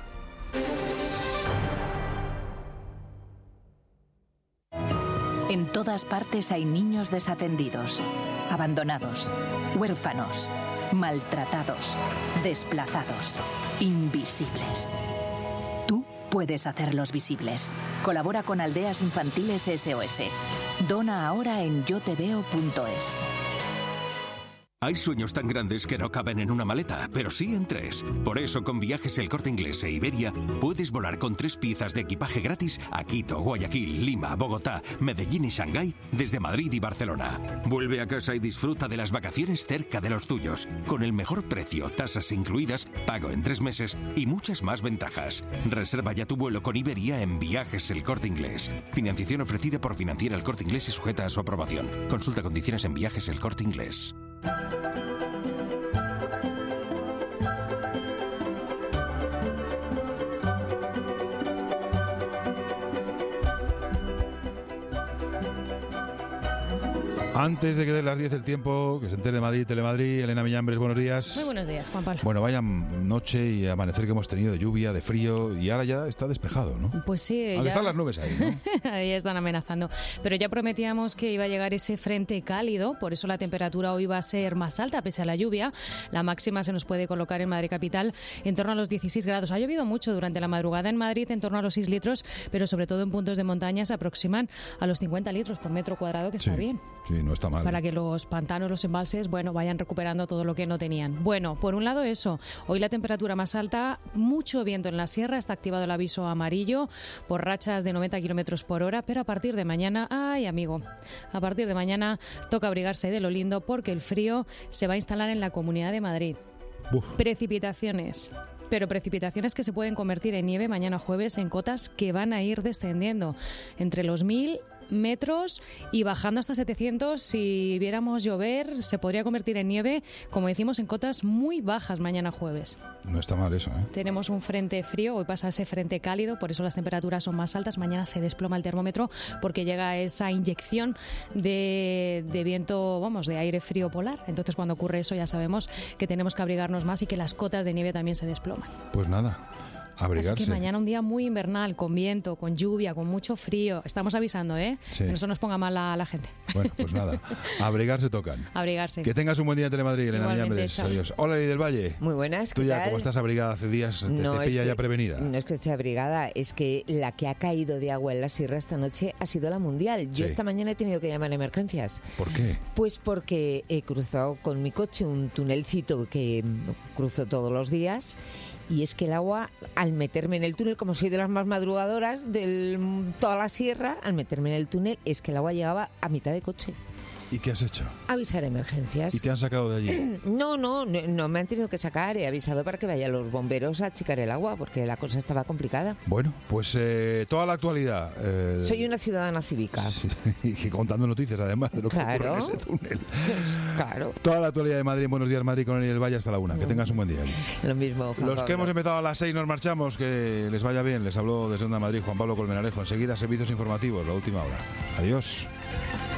En todas partes hay niños desatendidos, abandonados, huérfanos, maltratados, desplazados, invisibles. Tú puedes hacerlos visibles. Colabora con Aldeas Infantiles S O S. Dona ahora en yo te veo punto es. Hay sueños tan grandes que no caben en una maleta, pero sí en tres. Por eso, con Viajes El Corte Inglés e Iberia, puedes volar con tres piezas de equipaje gratis a Quito, Guayaquil, Lima, Bogotá, Medellín y Shanghái desde Madrid y Barcelona. Vuelve a casa y disfruta de las vacaciones cerca de los tuyos, con el mejor precio, tasas incluidas, pago en tres meses y muchas más ventajas. Reserva ya tu vuelo con Iberia en Viajes El Corte Inglés. Financiación ofrecida por Financiera El Corte Inglés y sujeta a su aprobación. Consulta condiciones en Viajes El Corte Inglés. Antes de que dé las diez el tiempo, que se entere Madrid, Telemadrid, Elena Miñambres, buenos días. Muy buenos días, Juan Pablo. Bueno, vaya noche y amanecer que hemos tenido de lluvia, de frío, y ahora ya está despejado, ¿no? Pues sí. Aunque ya... están las nubes ahí, ¿no? Ahí están amenazando. Pero ya prometíamos que iba a llegar ese frente cálido, por eso la temperatura hoy va a ser más alta, pese a la lluvia. La máxima se nos puede colocar en Madrid capital en torno a los dieciséis grados. Ha llovido mucho durante la madrugada en Madrid, en torno a los seis litros, pero sobre todo en puntos de montaña se aproximan a los cincuenta litros por metro cuadrado, que está sí, bien. Sí, no está mal. Para que los pantanos, los embalses, bueno, vayan recuperando todo lo que no tenían. Bueno, por un lado eso, hoy la temperatura más alta, mucho viento en la sierra, está activado el aviso amarillo por rachas de noventa kilómetros por hora, pero a partir de mañana, ay amigo, a partir de mañana toca abrigarse de lo lindo porque el frío se va a instalar en la Comunidad de Madrid. Uf. Precipitaciones. pero precipitaciones que se pueden convertir en nieve mañana jueves en cotas que van a ir descendiendo entre los mil metros y bajando hasta setecientos. Si viéramos llover, se podría convertir en nieve, como decimos, en cotas muy bajas mañana jueves. No está mal eso, ¿eh? Tenemos un frente frío, hoy pasa ese frente cálido, por eso las temperaturas son más altas. Mañana se desploma el termómetro porque llega esa inyección de, de viento, vamos, de aire frío polar. Entonces, cuando ocurre eso, ya sabemos que tenemos que abrigarnos más y que las cotas de nieve también se desploman. Pues nada. Abrigarse. Así que mañana un día muy invernal, con viento, con lluvia, con mucho frío. Estamos avisando, ¿eh? Sí. Que no se nos ponga mal a la gente. Bueno, pues nada. Abrigarse tocan. Abrigarse. Que tengas un buen día en Telemadrid, Elena Igualmente, Villambres. chao. Adiós. Hola, Ley del Valle. Muy buenas, Tú ¿qué ya, tal? como estás abrigada hace días, te, No, te es pilla que- ya prevenida. No es que esté abrigada, es que la que ha caído de agua en la sierra esta noche ha sido la mundial. Yo Sí. esta mañana he tenido que llamar a emergencias. ¿Por qué? Pues porque he cruzado con mi coche un tunelcito que mm, cruzo todos los días. Y es que el agua, al meterme en el túnel, como soy de las más madrugadoras de toda la sierra, al meterme en el túnel, es que el agua llegaba a mitad de coche. ¿Y qué has hecho? Avisar a emergencias. ¿Y te han sacado de allí? No, no, no, no me han tenido que sacar. He avisado para que vayan los bomberos a achicar el agua, porque la cosa estaba complicada. Bueno, pues eh, toda la actualidad. eh, Soy una ciudadana cívica. Y que contando noticias, además, de lo que Claro. ocurre en ese túnel. Claro. Toda la actualidad de Madrid. Buenos días, Madrid, con Elena del Valle hasta la una. Que tengas un buen día. Lo mismo, Juan Los que Pablo. hemos empezado a las seis nos marchamos. Que les vaya bien. Les habló desde Onda Madrid Juan Pablo Colmenarejo. Enseguida, servicios informativos, la última hora. Adiós.